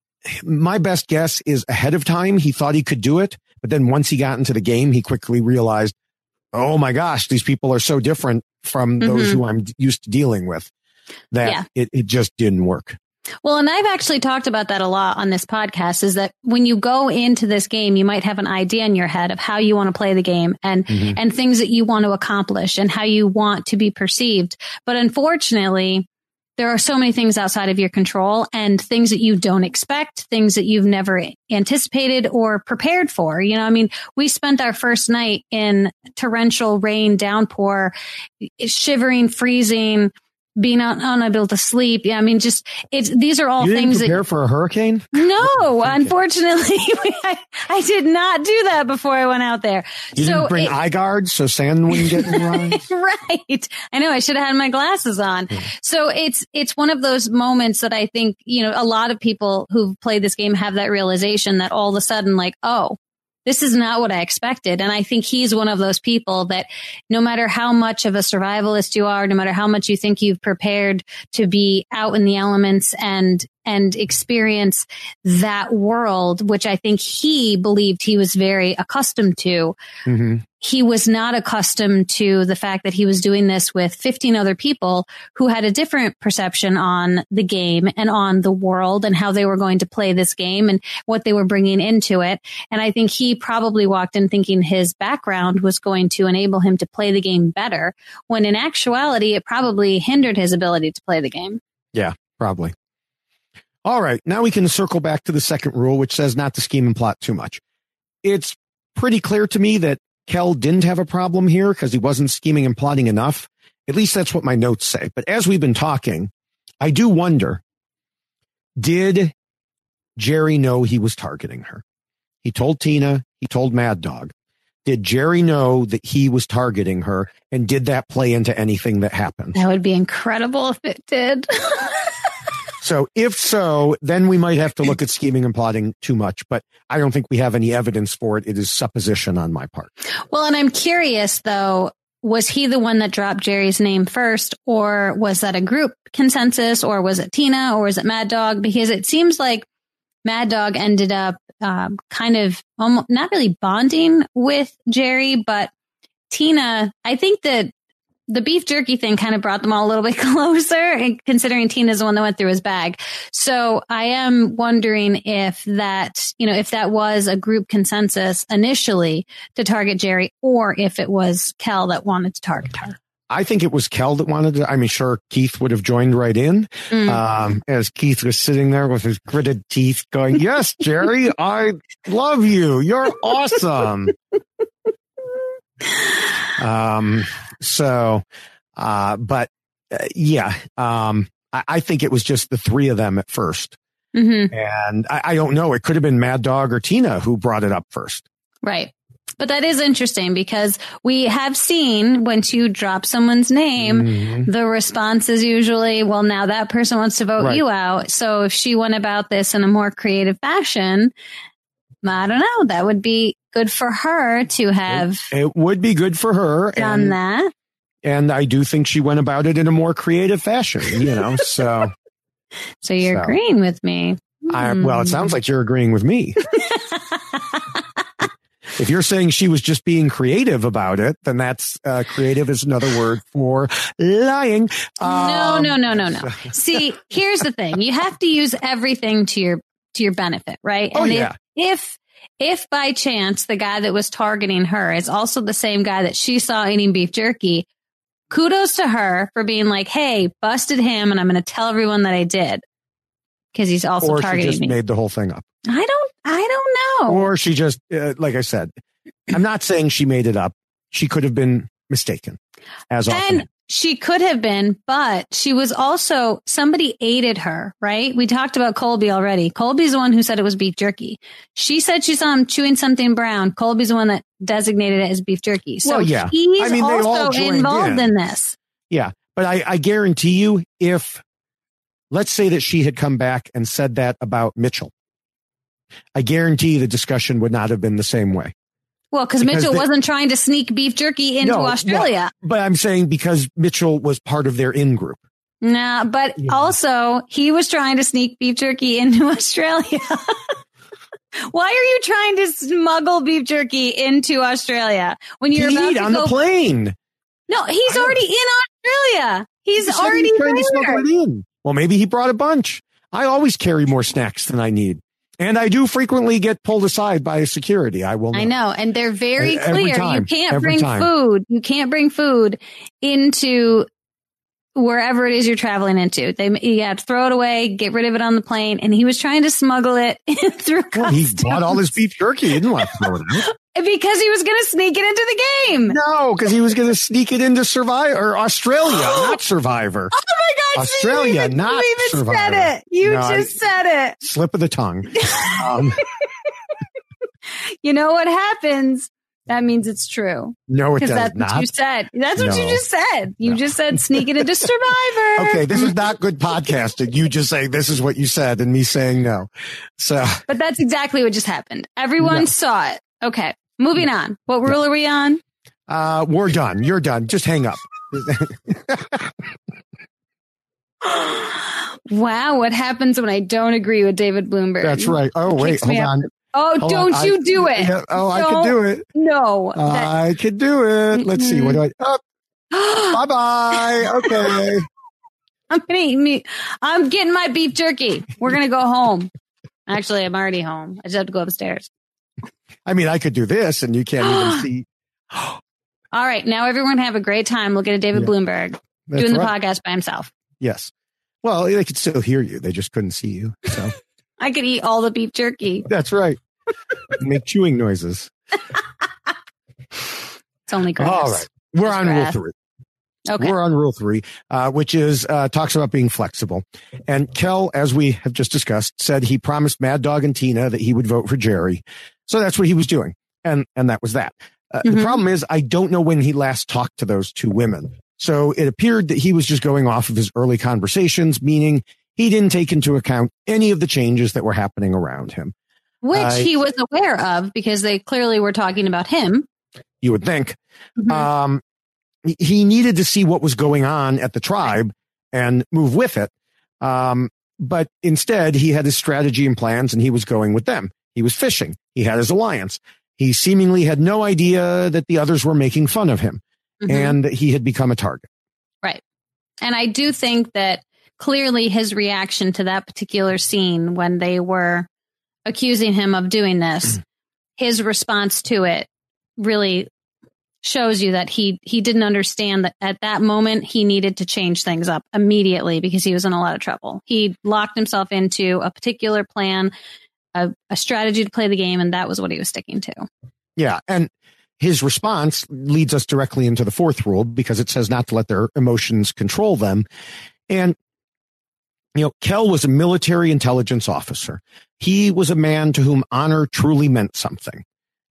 my best guess is ahead of time, he thought he could do it. But then once he got into the game, he quickly realized, oh my gosh, these people are so different from those who I'm used to dealing with that it just didn't work. Well, and I've actually talked about that a lot on this podcast is that when you go into this game, you might have an idea in your head of how you want to play the game and things that you want to accomplish and how you want to be perceived. But unfortunately, there are so many things outside of your control and things that you don't expect, things that you've never anticipated or prepared for. You know, I mean, we spent our first night in torrential rain, downpour, shivering, freezing, being unable to sleep. Yeah, I mean, these are all things that. You didn't prepare for a hurricane? No, unfortunately, I did not do that before I went out there. You didn't bring eye guards so sand wouldn't get in your eyes? Right. I know I should have had my glasses on. So it's one of those moments that I think, you know, a lot of people who've played this game have that realization that all of a sudden, like, oh, this is not what I expected. And I think he's one of those people that no matter how much of a survivalist you are, no matter how much you think you've prepared to be out in the elements and experience that world, which I think he believed he was very accustomed to. He was not accustomed to the fact that he was doing this with 15 other people who had a different perception on the game and on the world and how they were going to play this game and what they were bringing into it. And I think he probably walked in thinking his background was going to enable him to play the game better, when in actuality, it probably hindered his ability to play the game. Yeah, probably. All right. Now we can circle back to the second rule, which says not to scheme and plot too much. It's pretty clear to me that Kel didn't have a problem here because he wasn't scheming and plotting enough. At least that's what my notes say. But as we've been talking, I do wonder, did Jerry know he was targeting her? He told Tina, he told Mad Dog. Did Jerry know that he was targeting her? And did that play into anything that happened? That would be incredible if it did. So if so, then we might have to look at scheming and plotting too much, but I don't think we have any evidence for it. It is supposition on my part. Well, and I'm curious though, was he the one that dropped Jerry's name first, or was that a group consensus, or was it Tina, or was it Mad Dog? Because it seems like Mad Dog ended up kind of almost not really bonding with Jerry, but Tina, I think that the beef jerky thing kind of brought them all a little bit closer, considering Tina's the one that went through his bag. So I am wondering if that, you know, if that was a group consensus initially to target Jerry, or if it was Kel that wanted to target her. I think it was Kel that wanted to. I mean, sure, Keith would have joined right in, as Keith was sitting there with his gritted teeth going, yes, Jerry, I love you. You're awesome. I think it was just the three of them at first. And I don't know. It could have been Mad Dog or Tina who brought it up first. Right. But that is interesting because we have seen when you drop someone's name, the response is usually, well, now that person wants to vote you out. So if she went about this in a more creative fashion, I don't know, that would be good for her to have. It would be good for her. Done that. And I do think she went about it in a more creative fashion, so. So you're agreeing with me. Well, it sounds like you're agreeing with me. If you're saying she was just being creative about it, then that's creative is another word for lying. No. See, here's the thing. You have to use everything to your benefit, right? And if by chance the guy that was targeting her is also the same guy that she saw eating beef jerky, kudos to her for being like, hey, busted him and I'm going to tell everyone that I did. Because he's also targeting me. Or she just made the whole thing up. I don't know. Or she just, like I said, I'm not saying she made it up. She could have been mistaken, as often. And she could have been, but she was also, somebody aided her, right? We talked about Colby already. Colby's the one who said it was beef jerky. She said she saw him chewing something brown. Colby's the one that designated it as beef jerky. So he's also involved in this. Yeah, but I guarantee you, if, let's say that she had come back and said that about Mitchell, I guarantee the discussion would not have been the same way. Well, because Mitchell wasn't trying to sneak beef jerky into Australia. But I'm saying because Mitchell was part of their in-group. Nah, but also he was trying to sneak beef jerky into Australia. Why are you trying to smuggle beef jerky into Australia when you're about to on the plane? No, he's already in Australia. He's already trying to smuggle it in. Well, maybe he brought a bunch. I always carry more snacks than I need. And I do frequently get pulled aside by security. I know. And they're very clear. You can't bring food. You can't bring food into wherever it is you're traveling into. You have to throw it away, get rid of it on the plane. And he was trying to smuggle it through customs. He bought all this beef jerky. He didn't want to throw it out. Because he was going to sneak it into the game. No, because he was going to sneak it into Survivor or Australia, not Survivor. Oh my God! Australia, not Survivor. Said it. You just said it. Slip of the tongue. You know what happens? That means it's true. No, it does not. That's what you said. That's what you just said. You just said sneak it into Survivor. Okay, this is not good podcasting. You just saying this is what you said and me saying no. So, but that's exactly what just happened. Everyone saw it. Okay. Moving on. What rule are we on? We're done. You're done. Just hang up. Wow. What happens when I don't agree with David Bloomberg? That's right. Oh, wait. Hold on. Oh, don't you do it. I can do it. No. I can do it. Let's see. What do I... bye-bye. Okay. I'm getting my beef jerky. We're going to go home. Actually, I'm already home. I just have to go upstairs. I mean, I could do this and you can't even see. All right. Now everyone have a great time looking at David Bloomberg doing the podcast by himself. Yes. Well, they could still hear you. They just couldn't see you. So I could eat all the beef jerky. That's right. Make chewing noises. It's only grass. All right. We're on rule 3. Okay. We're on rule 3, which is talks about being flexible. And Kel, as we have just discussed, said he promised Mad Dog and Tina that he would vote for Jerry. So that's what he was doing. And that was that. The problem is I don't know when he last talked to those two women. So it appeared that he was just going off of his early conversations, meaning he didn't take into account any of the changes that were happening around him. Which he was aware of because they clearly were talking about him. You would think. He needed to see what was going on at the tribe and move with it. But instead, he had his strategy and plans and he was going with them. He was fishing. He had his alliance. He seemingly had no idea that the others were making fun of him and that he had become a target. Right. And I do think that clearly his reaction to that particular scene when they were accusing him of doing this, his response to it really shows you that he didn't understand that at that moment he needed to change things up immediately because he was in a lot of trouble. He locked himself into a particular plan, a strategy to play the game, and that was what he was sticking to. Yeah, and his response leads us directly into the 4th rule because it says not to let their emotions control them. And, Kel was a military intelligence officer. He was a man to whom honor truly meant something.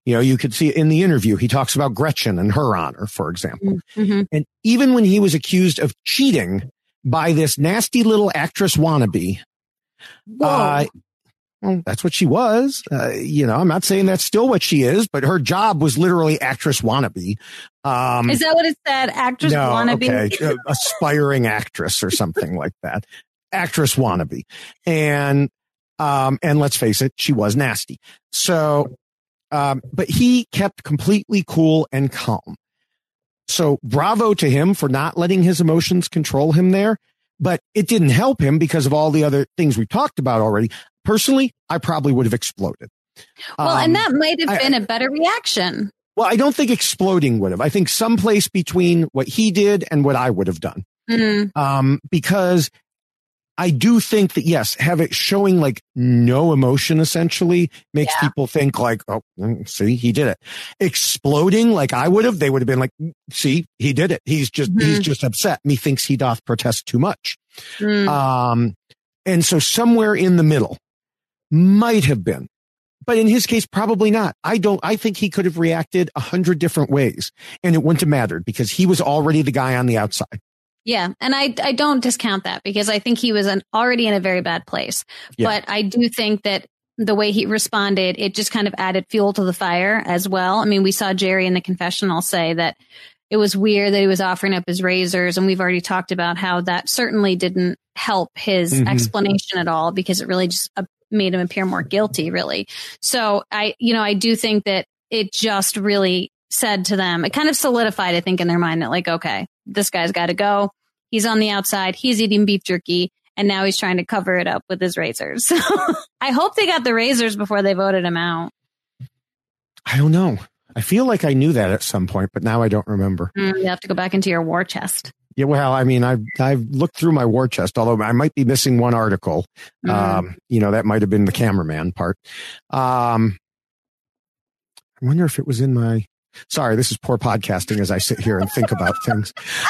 You could see in the interview, he talks about Gretchen and her honor, for example. Mm-hmm. And even when he was accused of cheating by this nasty little actress wannabe, well, that's what she was. I'm not saying that's still what she is, but her job was literally actress wannabe. Is that what it said? Actress wannabe? Okay. Aspiring actress or something like that. Actress wannabe. And let's face it, she was nasty. So, but he kept completely cool and calm. So bravo to him for not letting his emotions control him there. But it didn't help him because of all the other things we talked about already. Personally, I probably would have exploded. Well, and that might have been a better reaction. Well, I don't think exploding would have. I think someplace between what he did and what I would have done. Mm-hmm. Because I do think that, yes, have it showing like no emotion essentially makes people think like, oh, see, he did it. Exploding like I would have, they would have been like, see, he did it. He's just upset. Methinks he doth protest too much. And so somewhere in the middle might have been, but in his case, probably not. I think he could have reacted 100 different ways and it wouldn't have mattered because he was already the guy on the outside. Yeah. And I don't discount that because I think he was already in a very bad place. Yeah. But I do think that the way he responded, it just kind of added fuel to the fire as well. I mean, we saw Jerry in the confessional say that it was weird that he was offering up his razors. And we've already talked about how that certainly didn't help his explanation at all because it really just made him appear more guilty, really. So I do think that it just really said to them, it kind of solidified, I think, in their mind that like, okay, this guy's got to go. He's on the outside. He's eating beef jerky. And now he's trying to cover it up with his razors. So I hope they got the razors before they voted him out. I don't know. I feel like I knew that at some point, but now I don't remember. You have to go back into your war chest. Yeah, well, I mean, I've looked through my war chest, although I might be missing one article. That might have been the cameraman part. I wonder if it was in my... Sorry, this is poor podcasting as I sit here and think about things.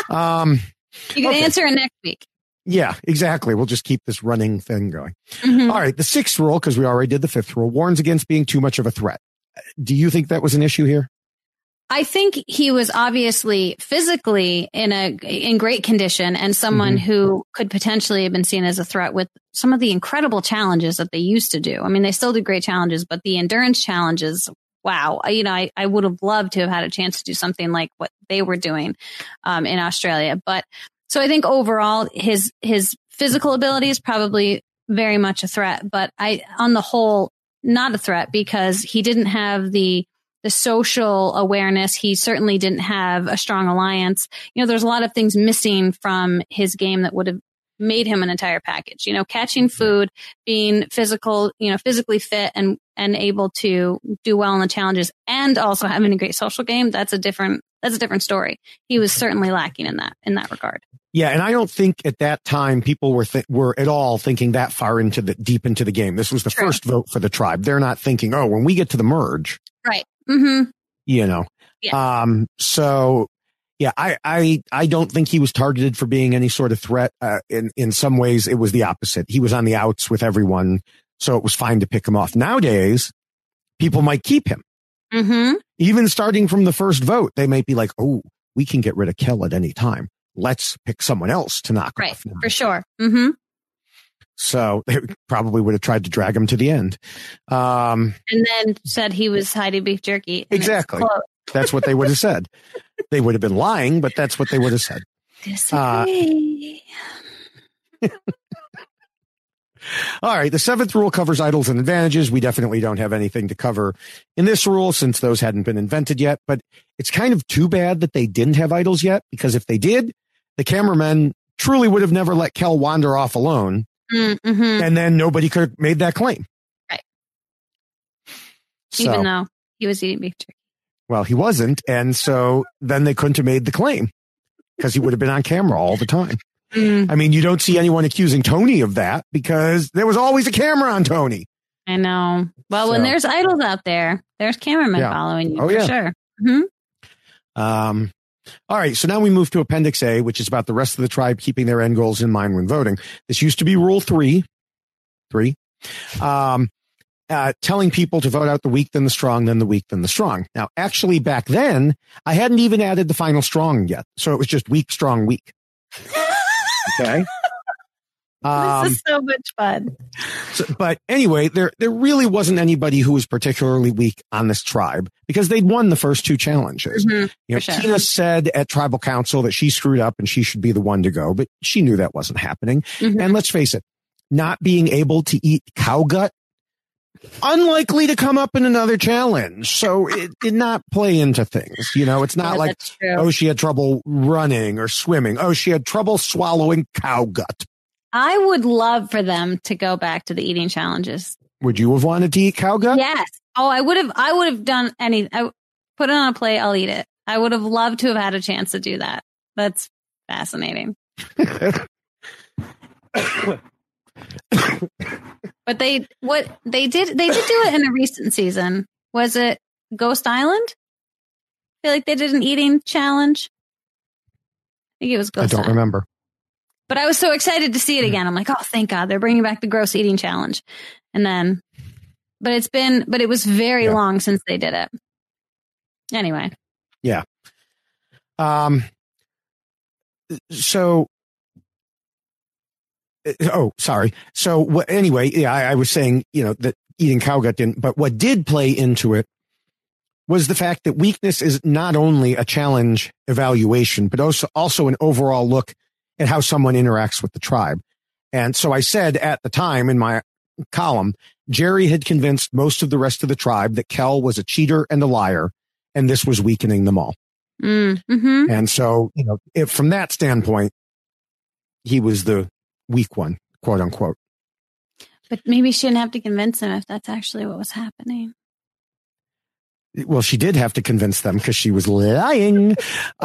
You can answer it next week. Yeah, exactly. We'll just keep this running thing going. All right. The 6th rule, because we already did the 5th rule, warns against being too much of a threat. Do you think that was an issue here? I think he was obviously physically in great condition and someone who could potentially have been seen as a threat with some of the incredible challenges that they used to do. I mean, they still do great challenges, but the endurance challenges, wow. I would have loved to have had a chance to do something like what they were doing in Australia. But so I think overall his physical ability is probably very much a threat, but on the whole, not a threat because he didn't have the social awareness. He certainly didn't have a strong alliance. There's a lot of things missing from his game that would have made him an entire package. Catching food, being physically fit and able to do well in the challenges and also having a great social game. That's a different story. He was certainly lacking in that regard. Yeah. And I don't think at that time people were at all thinking that far deep into the game. This was the first vote for the tribe. They're not thinking, oh, when we get to the merge. Right. Mm-hmm. Yeah. So yeah, I don't think he was targeted for being any sort of threat. In some ways it was the opposite. He was on the outs with everyone. So it was fine to pick him off. Nowadays, people might keep him. Even starting from the first vote, they might be like, oh, we can get rid of Kel at any time. Let's pick someone else to knock off. Right, for sure. So they probably would have tried to drag him to the end. And then said he was hiding beef jerky. Exactly. That's what they would have said. They would have been lying, but that's what they would have said. Disagree. All right. The 7th rule covers idols and advantages. We definitely don't have anything to cover in this rule since those hadn't been invented yet, but it's kind of too bad that they didn't have idols yet, because if they did, the cameramen truly would have never let Kel wander off alone. And then nobody could have made that claim. Right. Even though he was eating beef jerky. Well, he wasn't. And so then they couldn't have made the claim because he would have been on camera all the time. I mean, you don't see anyone accusing Tony of that because there was always a camera on Tony. I know. Well, when there's idols out there, there's cameramen following you for sure. All right. So now we move to Appendix A, which is about the rest of the tribe keeping their end goals in mind when voting. This used to be Rule 3. telling people to vote out the weak, then the strong, then the weak, then the strong. Now, actually, back then, I hadn't even added the final strong yet. So it was just weak, strong, weak. Okay. This is so much fun. But anyway, there really wasn't anybody who was particularly weak on this tribe because they'd won the first two challenges. Mm-hmm, sure. Tina said at tribal council that she screwed up and she should be the one to go, but she knew that wasn't happening. Mm-hmm. And let's face it, not being able to eat cow gut, unlikely to come up in another challenge. So it did not play into things. It's not like, oh, she had trouble running or swimming. Oh, she had trouble swallowing cow gut. I would love for them to go back to the eating challenges. Would you have wanted to eat cow gut? Yes. Oh, I would have done anything. I put it on a plate. I'll eat it. I would have loved to have had a chance to do that. That's fascinating. But they did do it in a recent season. Was it Ghost Island? I feel like they did an eating challenge. I think it was Ghost Island. I don't remember. But I was so excited to see it again. I'm like, oh, thank God they're bringing back the gross eating challenge. And then, but it was very long since they did it. Anyway. Yeah. So, sorry. So anyway, I was saying, that eating cow gut didn't, but what did play into it was the fact that weakness is not only a challenge evaluation, but also an overall look at how someone interacts with the tribe. And so I said at the time in my column, Jerry had convinced most of the rest of the tribe that Kel was a cheater and a liar, and this was weakening them all. Mm-hmm. And so, if from that standpoint, he was the weak one, quote unquote. But maybe she didn't have to convince him if that's actually what was happening. Well, she did have to convince them because she was lying.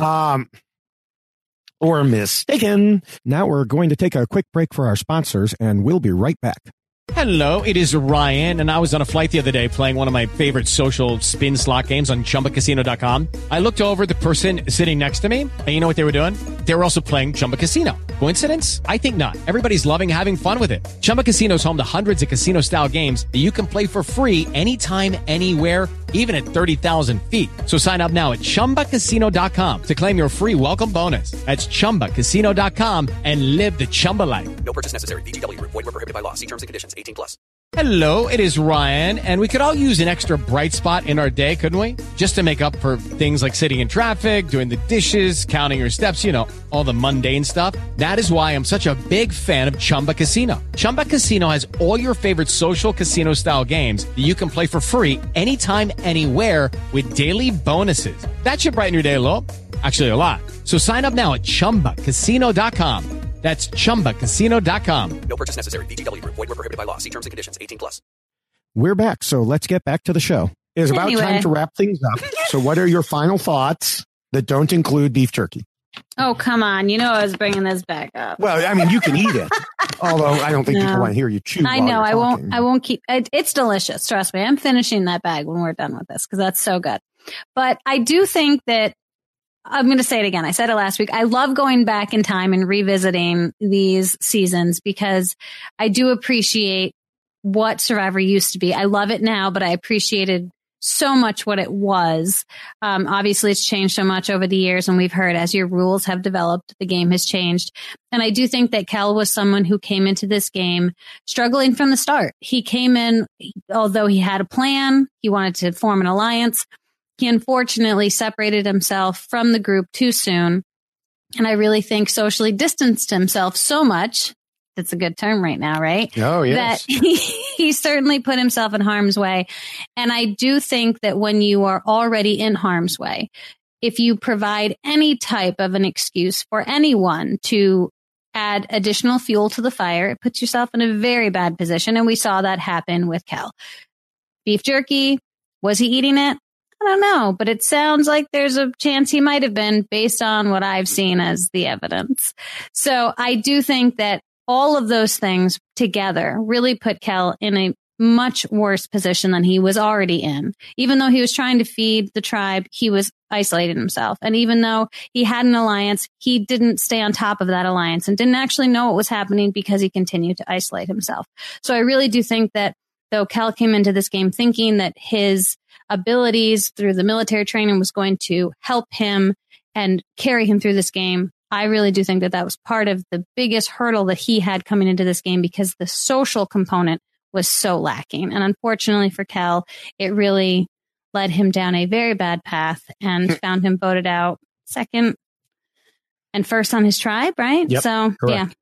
Or mistaken. Now we're going to take a quick break for our sponsors, and we'll be right back. Hello, it is Ryan, and I was on a flight the other day playing one of my favorite social spin slot games on ChumbaCasino.com. I looked over at the person sitting next to me, and you know what they were doing? They were also playing Chumba Casino. Coincidence? I think not. Everybody's loving having fun with it. Chumba Casino is home to hundreds of casino-style games that you can play for free anytime, anywhere, even at 30,000 feet. So sign up now at ChumbaCasino.com to claim your free welcome bonus. That's ChumbaCasino.com and live the Chumba life. No purchase necessary. VGW. Void where prohibited by law. See terms and conditions. 18+. Hello, it is Ryan, and we could all use an extra bright spot in our day, couldn't we? Just to make up for things like sitting in traffic, doing the dishes, counting your steps, all the mundane stuff. That is why I'm such a big fan of Chumba Casino. Chumba Casino has all your favorite social casino-style games that you can play for free anytime, anywhere with daily bonuses. That should brighten your day a little. Actually, a lot. So sign up now at ChumbaCasino.com. That's ChumbaCasino.com. No purchase necessary. VGW. Void where prohibited by law. See terms and conditions. 18+. We're back, so let's get back to the show. It is about time to wrap things up. So what are your final thoughts that don't include beef jerky? Oh, come on. I was bringing this back up. Well, I mean, you can eat it. Although I don't think people want to hear you chew. I know. I won't keep it's delicious. Trust me. I'm finishing that bag when we're done with this because that's so good. But I do think that I'm going to say it again. I said it last week. I love going back in time and revisiting these seasons because I do appreciate what Survivor used to be. I love it now, but I appreciated so much what it was. Obviously, it's changed so much over the years, and we've heard as your rules have developed, the game has changed. And I do think that Kel was someone who came into this game struggling from the start. He came in, although he had a plan, he wanted to form an alliance. He unfortunately separated himself from the group too soon. And I really think socially distanced himself so much. That's a good term right now, right? Oh, yes. That he certainly put himself in harm's way. And I do think that when you are already in harm's way, if you provide any type of an excuse for anyone to add additional fuel to the fire, it puts yourself in a very bad position. And we saw that happen with Kel. Beef jerky, was he eating it? I don't know, but it sounds like there's a chance he might have been based on what I've seen as the evidence. So I do think that all of those things together really put Kel in a much worse position than he was already in. Even though he was trying to feed the tribe, he was isolating himself. And even though he had an alliance, he didn't stay on top of that alliance and didn't actually know what was happening because he continued to isolate himself. So I really do think that though Kel came into this game thinking that his abilities through the military training was going to help him and carry him through this game, I really do think that that was part of the biggest hurdle that he had coming into this game, because the social component was so lacking. And unfortunately for Kel, it really led him down a very bad path and found him voted out second and first on his tribe, right? Yep, so, correct.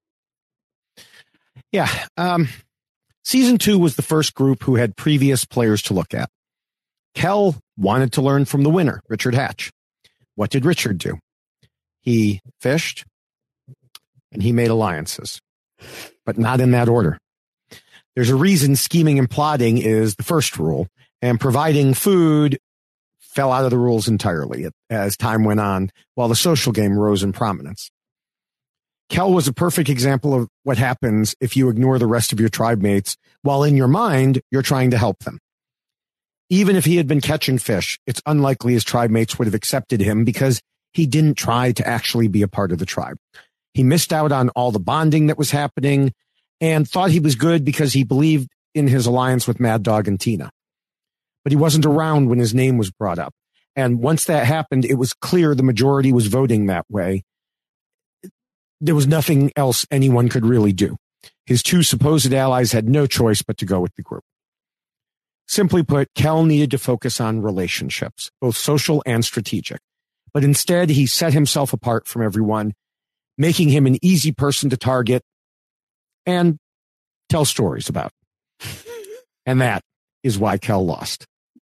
Yeah. Season 2 was the first group who had previous players to look at. Kel wanted to learn from the winner, Richard Hatch. What did Richard do? He fished and he made alliances, but not in that order. There's a reason scheming and plotting is the first rule, and providing food fell out of the rules entirely as time went on, while the social game rose in prominence. Kel was a perfect example of what happens if you ignore the rest of your tribe mates while in your mind you're trying to help them. Even if he had been catching fish, it's unlikely his tribe mates would have accepted him because he didn't try to actually be a part of the tribe. He missed out on all the bonding that was happening and thought he was good because he believed in his alliance with Mad Dog and Tina. But he wasn't around when his name was brought up. And once that happened, it was clear the majority was voting that way. There was nothing else anyone could really do. His two supposed allies had no choice but to go with the group. Simply put, Kel needed to focus on relationships, both social and strategic. But instead, he set himself apart from everyone, making him an easy person to target and tell stories about. And that is why Kel lost.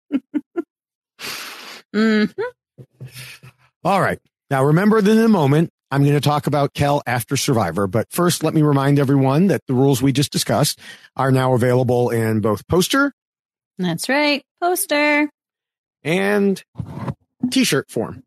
All right. Now, remember that in a moment, I'm going to talk about Kel after Survivor. But first, let me remind everyone that the rules we just discussed are now available in both poster. That's right. Poster. And t-shirt form.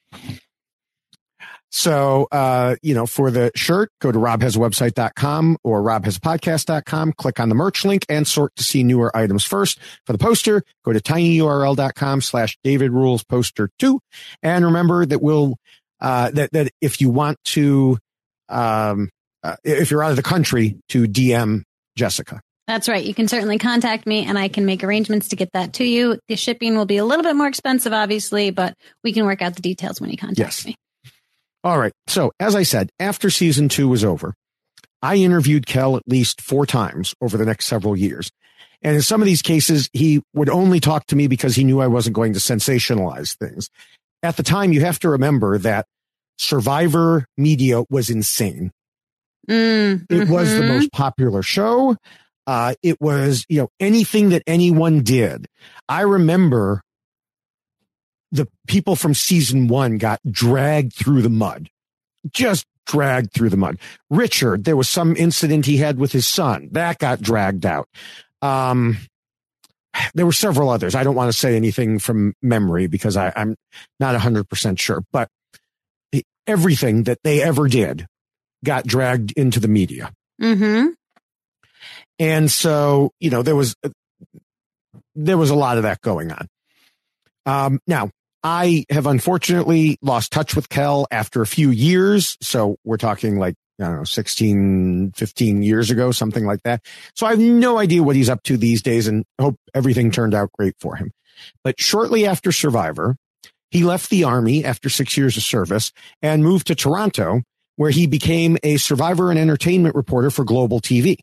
So, for the shirt, go to robhasawebsite.com or robhasapodcast.com, click on the merch link and sort to see newer items first. For the poster, go to tinyurl.com/DavidRulesPoster2. And remember that that if you want to, if you're out of the country, to DM Jessica. That's right. You can certainly contact me and I can make arrangements to get that to you. The shipping will be a little bit more expensive, obviously, but we can work out the details when you contact me. All right. So as I said, after season 2 was over, I interviewed Kel at least 4 times over the next several years. And in some of these cases, he would only talk to me because he knew I wasn't going to sensationalize things. At the time, you have to remember that Survivor media was insane. It was the most popular show. It was, anything that anyone did. I remember the people from season 1 got dragged through the mud, just dragged through the mud. Richard, there was some incident he had with his son that got dragged out. There were several others. I don't want to say anything from memory because I'm not 100% sure, but everything that they ever did got dragged into the media. And so, there was a lot of that going on. Now, I have unfortunately lost touch with Kel after a few years. So we're talking 16, 15 years ago, something like that. So I have no idea what he's up to these days and hope everything turned out great for him. But shortly after Survivor, he left the Army after 6 years of service and moved to Toronto, where he became a Survivor and entertainment reporter for Global TV.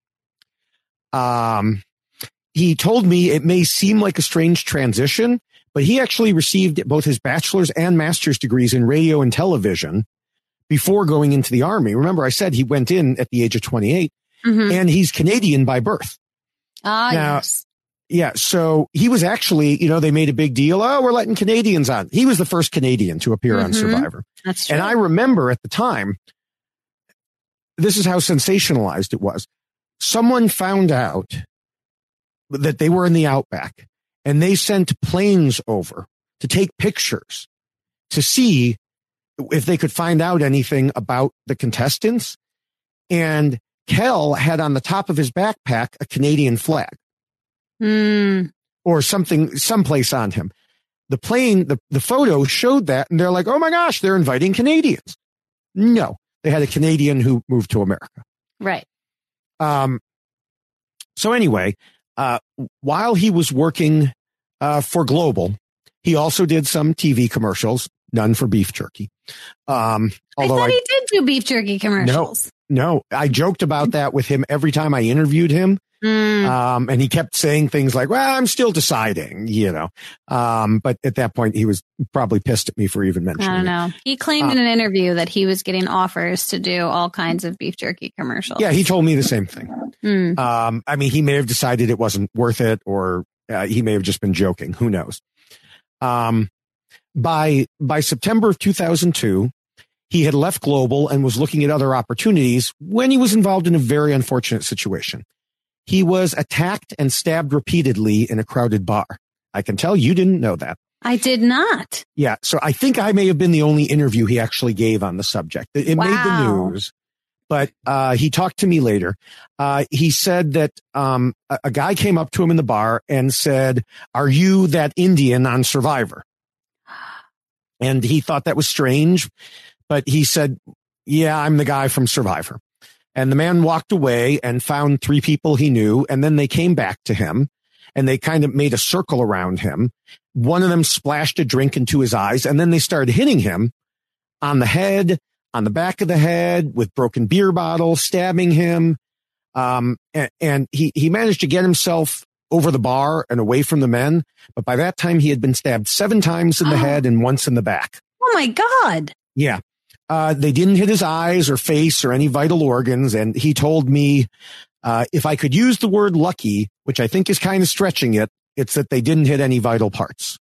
He told me it may seem like a strange transition, but he actually received both his bachelor's and master's degrees in radio and television before going into the Army. Remember, I said he went in at the age of 28, and he's Canadian by birth. Yes. Yeah, so he was actually, they made a big deal. Oh, we're letting Canadians on. He was the first Canadian to appear on Survivor. That's true. And I remember at the time, this is how sensationalized it was. Someone found out that they were in the outback and they sent planes over to take pictures to see if they could find out anything about the contestants. And Kel had on the top of his backpack a Canadian flag. Or something, someplace on him. The plane, the photo showed that, and they're like, oh my gosh, they're inviting Canadians. No, they had a Canadian who moved to America. Right. So anyway, while he was working for Global, he also did some TV commercials, none for beef jerky. I thought he did do beef jerky commercials. No, I joked about that with him every time I interviewed him. And he kept saying things like, well, I'm still deciding, but at that point he was probably pissed at me for even mentioning I don't know. He claimed in an interview that he was getting offers to do all kinds of beef jerky commercials. Yeah, he told me the same thing. I mean, he may have decided it wasn't worth it, or he may have just been joking. Who knows? By September of 2002, he had left Global and was looking at other opportunities when he was involved in a very unfortunate situation. He was attacked and stabbed repeatedly in a crowded bar. I can tell you didn't know that. I did not. Yeah. So I think I may have been the only interview he actually gave on the subject. It made the news, but he talked to me later. He said that a guy came up to him in the bar and said, "Are you that Indian on Survivor?" And he thought that was strange, but he said, "Yeah, I'm the guy from Survivor." And the man walked away and found 3 people he knew. And then they came back to him and they kind of made a circle around him. One of them splashed a drink into his eyes, and then they started hitting him on the head, on the back of the head with broken beer bottles, stabbing him. And he managed to get himself over the bar and away from the men. But by that time he had been stabbed 7 times in the head and once in the back. Oh my God. Yeah. They didn't hit his eyes or face or any vital organs. And he told me, if I could use the word lucky, which I think is kind of stretching it, it's that they didn't hit any vital parts.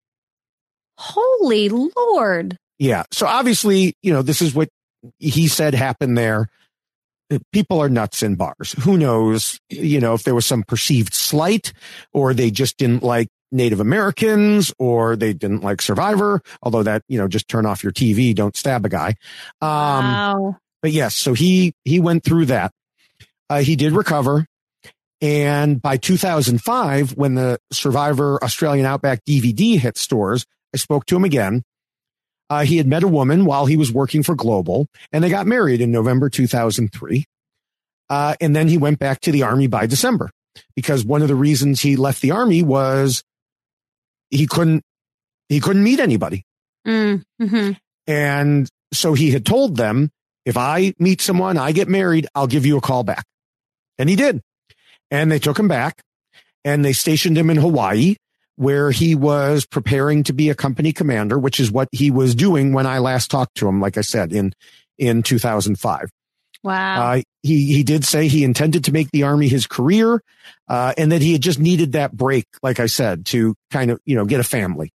Holy Lord. Yeah. So obviously, this is what he said happened there. People are nuts in bars. Who knows, if there was some perceived slight, or they just didn't like Native Americans, or they didn't like Survivor, although that, just turn off your TV, don't stab a guy. Wow. But yes, so he went through that. He did recover. And by 2005, when the Survivor Australian Outback DVD hit stores, I spoke to him again. He had met a woman while he was working for Global, and they got married in November 2003. And then he went back to the Army by December, because one of the reasons he left the Army was he couldn't meet anybody. Mm-hmm. And so he had told them, if I meet someone, I get married, I'll give you a call back. And he did. And they took him back and they stationed him in Hawaii, where he was preparing to be a company commander, which is what he was doing when I last talked to him, like I said, in 2005. Wow. He did say he intended to make the Army his career, and that he had just needed that break, like I said, to kind of, get a family.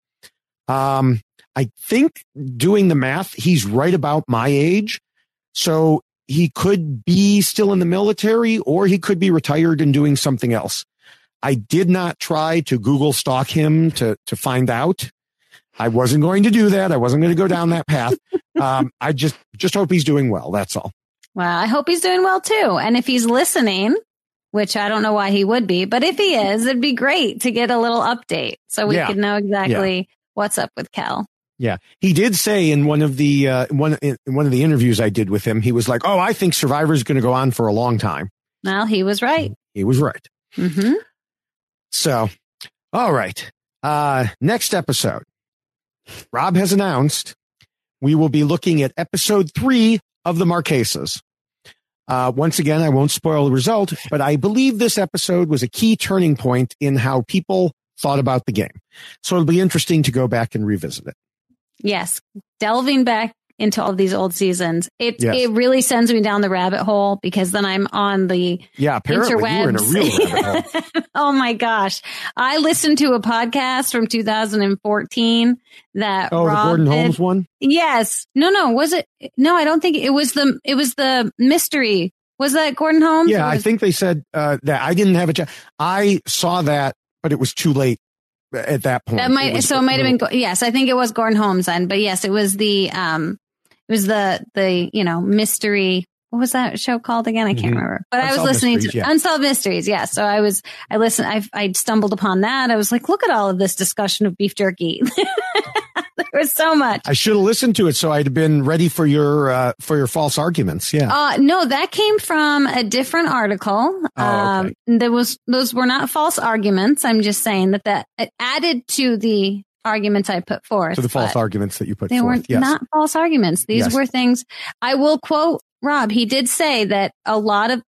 I think, doing the math, he's right about my age. So he could be still in the military, or he could be retired and doing something else. I did not try to Google stalk him to find out. I wasn't going to do that. I wasn't going to go down that path. I just hope he's doing well. That's all. Well, I hope he's doing well too. And if he's listening, which I don't know why he would be, but if he is, it'd be great to get a little update so we could know exactly what's up with Kel. Yeah. He did say in one of the, one of the interviews I did with him, he was like, "Oh, I think Survivor is going to go on for a long time." Well, he was right. He was right. Mm-hmm. So, all right. Next episode, Rob has announced we will be looking at episode 3 of the Marquesas. Once again, I won't spoil the result, but I believe this episode was a key turning point in how people thought about the game. So it'll be interesting to go back and revisit it. Yes. Delving back into all of these old seasons. It really sends me down the rabbit hole, because then I'm on the apparently interwebs. You were in a real rabbit hole. Oh my gosh. I listened to a podcast from 2014 that the Gordon Holmes one? Yes. No. Was it? No, I don't think it was the mystery. Was that Gordon Holmes? Yeah, I think they said that. I didn't have a chance. I saw that, but it was too late at that point. It might have been. Yes, I think it was Gordon Holmes then. But yes, it was the mystery. what was that show called again? I can't remember, but I was listening to Unsolved Mysteries. Yeah. So I stumbled upon that. I was like, look at all of this discussion of beef jerky. There was so much. I should have listened to it so I'd have been ready for your false arguments. Yeah. No, that came from a different article. Okay. Those were not false arguments. I'm just saying that added to the arguments I put forth. To the false arguments that you put forth. They were yes. not false arguments. These were things. I will quote Rob. He did say that a lot of,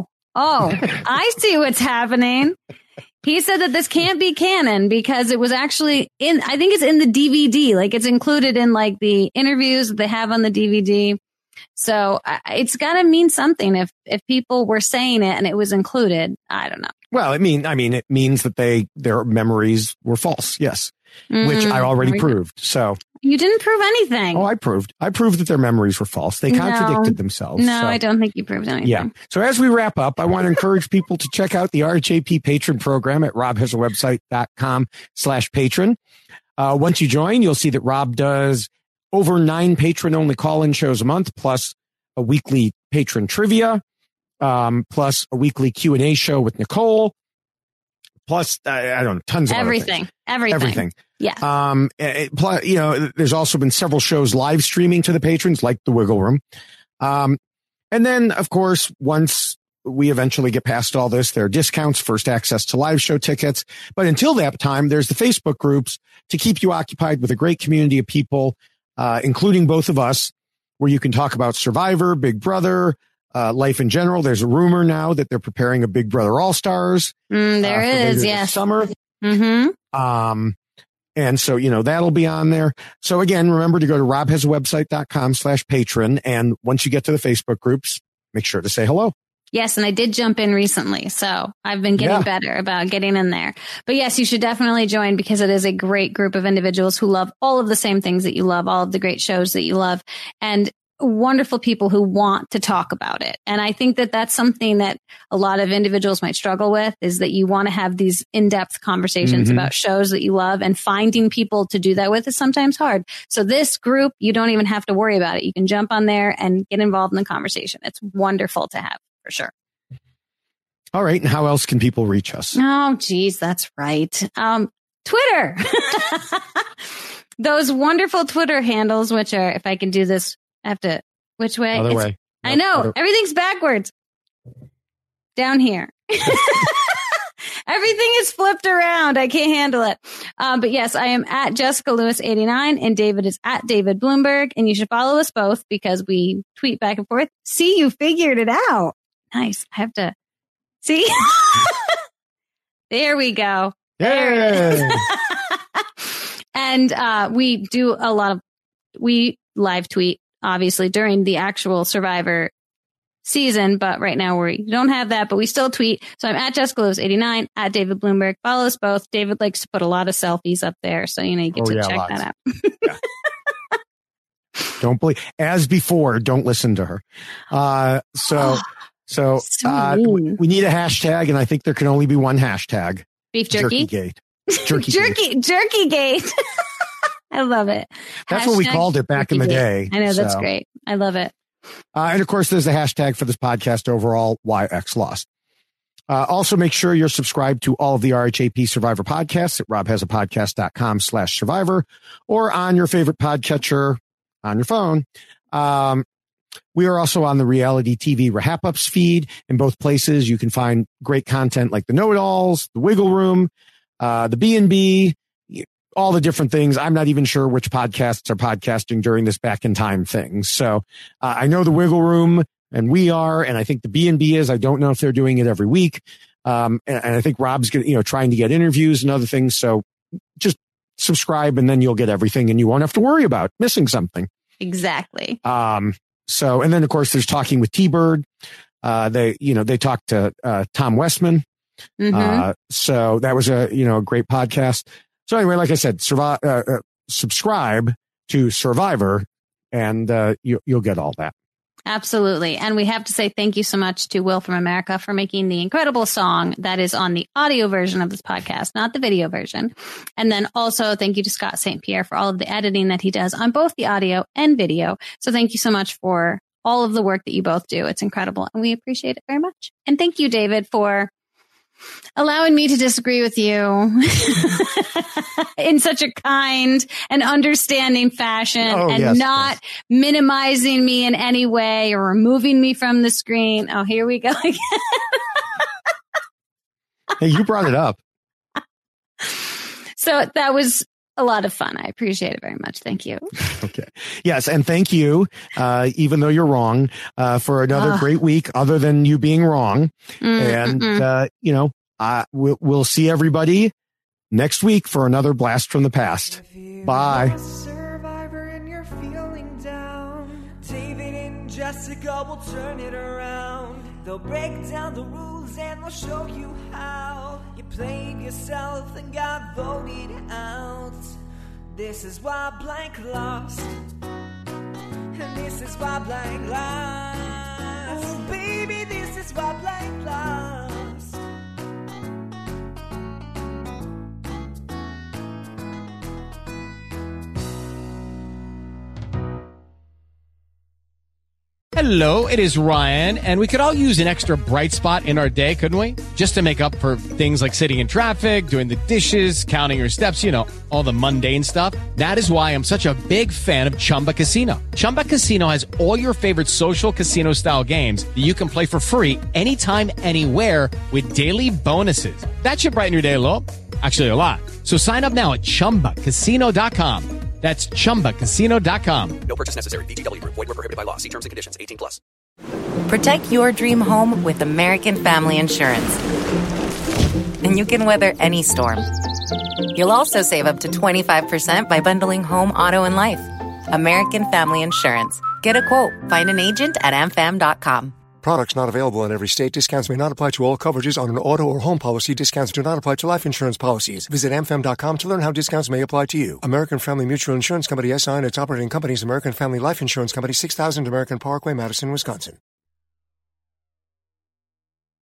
I see what's happening. He said that this can't be canon because it was actually I think it's in the DVD. Like it's included in like the interviews that they have on the DVD. So it's got to mean something if people were saying it and it was included. I don't know. Well, it means that their memories were false. Yes. Which I already proved. So you didn't prove anything. Oh, I proved that their memories were false. They contradicted themselves. No, I don't think you proved anything. Yeah. So as we wrap up, I want to encourage people to check out the RHAP patron program at robhasawebsite.com/patron. Once you join, you'll see that Rob does over 9 patron only call-in shows a month, plus a weekly patron trivia, plus a weekly Q&A show with Nicole. Plus, I don't know, tons of everything. Yeah. Plus, there's also been several shows live streaming to the patrons, like the Wiggle Room. And then, of course, once we eventually get past all this, there are discounts, first access to live show tickets. But until that time, there's the Facebook groups to keep you occupied with a great community of people, including both of us, where you can talk about Survivor, Big Brother, life in general. There's a rumor now that they're preparing a Big Brother All-Stars. There is, yes. Summer. Mm-hmm. And so, that'll be on there. So again, remember to go to robhasawebsite.com/patron. And once you get to the Facebook groups, make sure to say hello. Yes. And I did jump in recently. So I've been getting better about getting in there. But yes, you should definitely join because it is a great group of individuals who love all of the same things that you love, all of the great shows that you love. And wonderful people who want to talk about it. And I think that that's something that a lot of individuals might struggle with is that you want to have these in-depth conversations about shows that you love, and finding people to do that with is sometimes hard. So this group, you don't even have to worry about it. You can jump on there and get involved in the conversation. It's wonderful to have for sure. All right. And how else can people reach us? Oh, geez, that's right. Twitter. Those wonderful Twitter handles, which are, if I can do this, I have to, which way? Other way. Nope, I know. Everything's backwards. Down here. Everything is flipped around. I can't handle it. But yes, I am at Jessica Lewis 89 and David is at David Bloomberg. And you should follow us both because we tweet back and forth. See, you figured it out. Nice. I have to see. There we go. Yay. And we do we live tweet, obviously, during the actual Survivor season. But right now we don't have that, but we still tweet. So I'm at Jessica Lewis 89, at David Bloomberg. Follow us both. David likes to put a lot of selfies up there. So, you get to check that out. Don't believe, as before, don't listen to her. So we need a hashtag, and I think there can only be one hashtag. Beef jerky? Jerkygate. Jerkygate. I love it. That's what we called it back in the day. I know, that's great. I love it. And of course, there's a hashtag for this podcast overall, YXLost. Also, make sure you're subscribed to all of the RHAP Survivor podcasts at robhasapodcast.com/survivor or on your favorite podcatcher on your phone. We are also on the Reality TV Wrap-Ups feed. In both places, you can find great content like the Know-It-Alls, the Wiggle Room, the B&B, all the different things. I'm not even sure which podcasts are podcasting during this back in time thing. So I know the Wiggle Room and we are, and I think the B&B is. I don't know if they're doing it every week. And I think Rob's trying to get interviews and other things. So just subscribe and then you'll get everything and you won't have to worry about missing something. Exactly. So, and then of course there's Talking with T-Bird. They talked to Tom Westman. So that was a great podcast. So anyway, like I said, subscribe to Survivor and you'll get all that. Absolutely. And we have to say thank you so much to Will from America for making the incredible song that is on the audio version of this podcast, not the video version. And then also thank you to Scott St. Pierre for all of the editing that he does on both the audio and video. So thank you so much for all of the work that you both do. It's incredible. And we appreciate it very much. And thank you, David, for allowing me to disagree with you in such a kind and understanding fashion not minimizing me in any way or removing me from the screen. Oh, here we go again. Hey, you brought it up. So that was a lot of fun. I appreciate it very much. Thank you. Okay. Yes. And thank you, even though you're wrong, for another great week other than you being wrong. And, we'll see everybody next week for another blast from the past. Bye. Survivor and you're feeling down. David and Jessica will turn it around. They'll break down the rules and they'll show you how. You played yourself and got voted out. This is why blank lost. And this is why blank lost. Oh, baby, this is why blank lost. Hello, it is Ryan, and we could all use an extra bright spot in our day, couldn't we? Just to make up for things like sitting in traffic, doing the dishes, counting your steps, all the mundane stuff. That is why I'm such a big fan of Chumba Casino. Chumba Casino has all your favorite social casino-style games that you can play for free anytime, anywhere with daily bonuses. That should brighten your day a little. Actually, a lot. So sign up now at ChumbaCasino.com. That's ChumbaCasino.com. No purchase necessary. VGW Group. Void where prohibited by law. See terms and conditions. 18+. Protect your dream home with American Family Insurance. And you can weather any storm. You'll also save up to 25% by bundling home, auto, and life. American Family Insurance. Get a quote. Find an agent at amfam.com. Products not available in every state. Discounts may not apply to all coverages on an auto or home policy. Discounts do not apply to life insurance policies. Visit amfam.com to learn how discounts may apply to you. American Family Mutual Insurance Company, SI, and its operating companies, American Family Life Insurance Company, 6000 American Parkway, Madison, Wisconsin.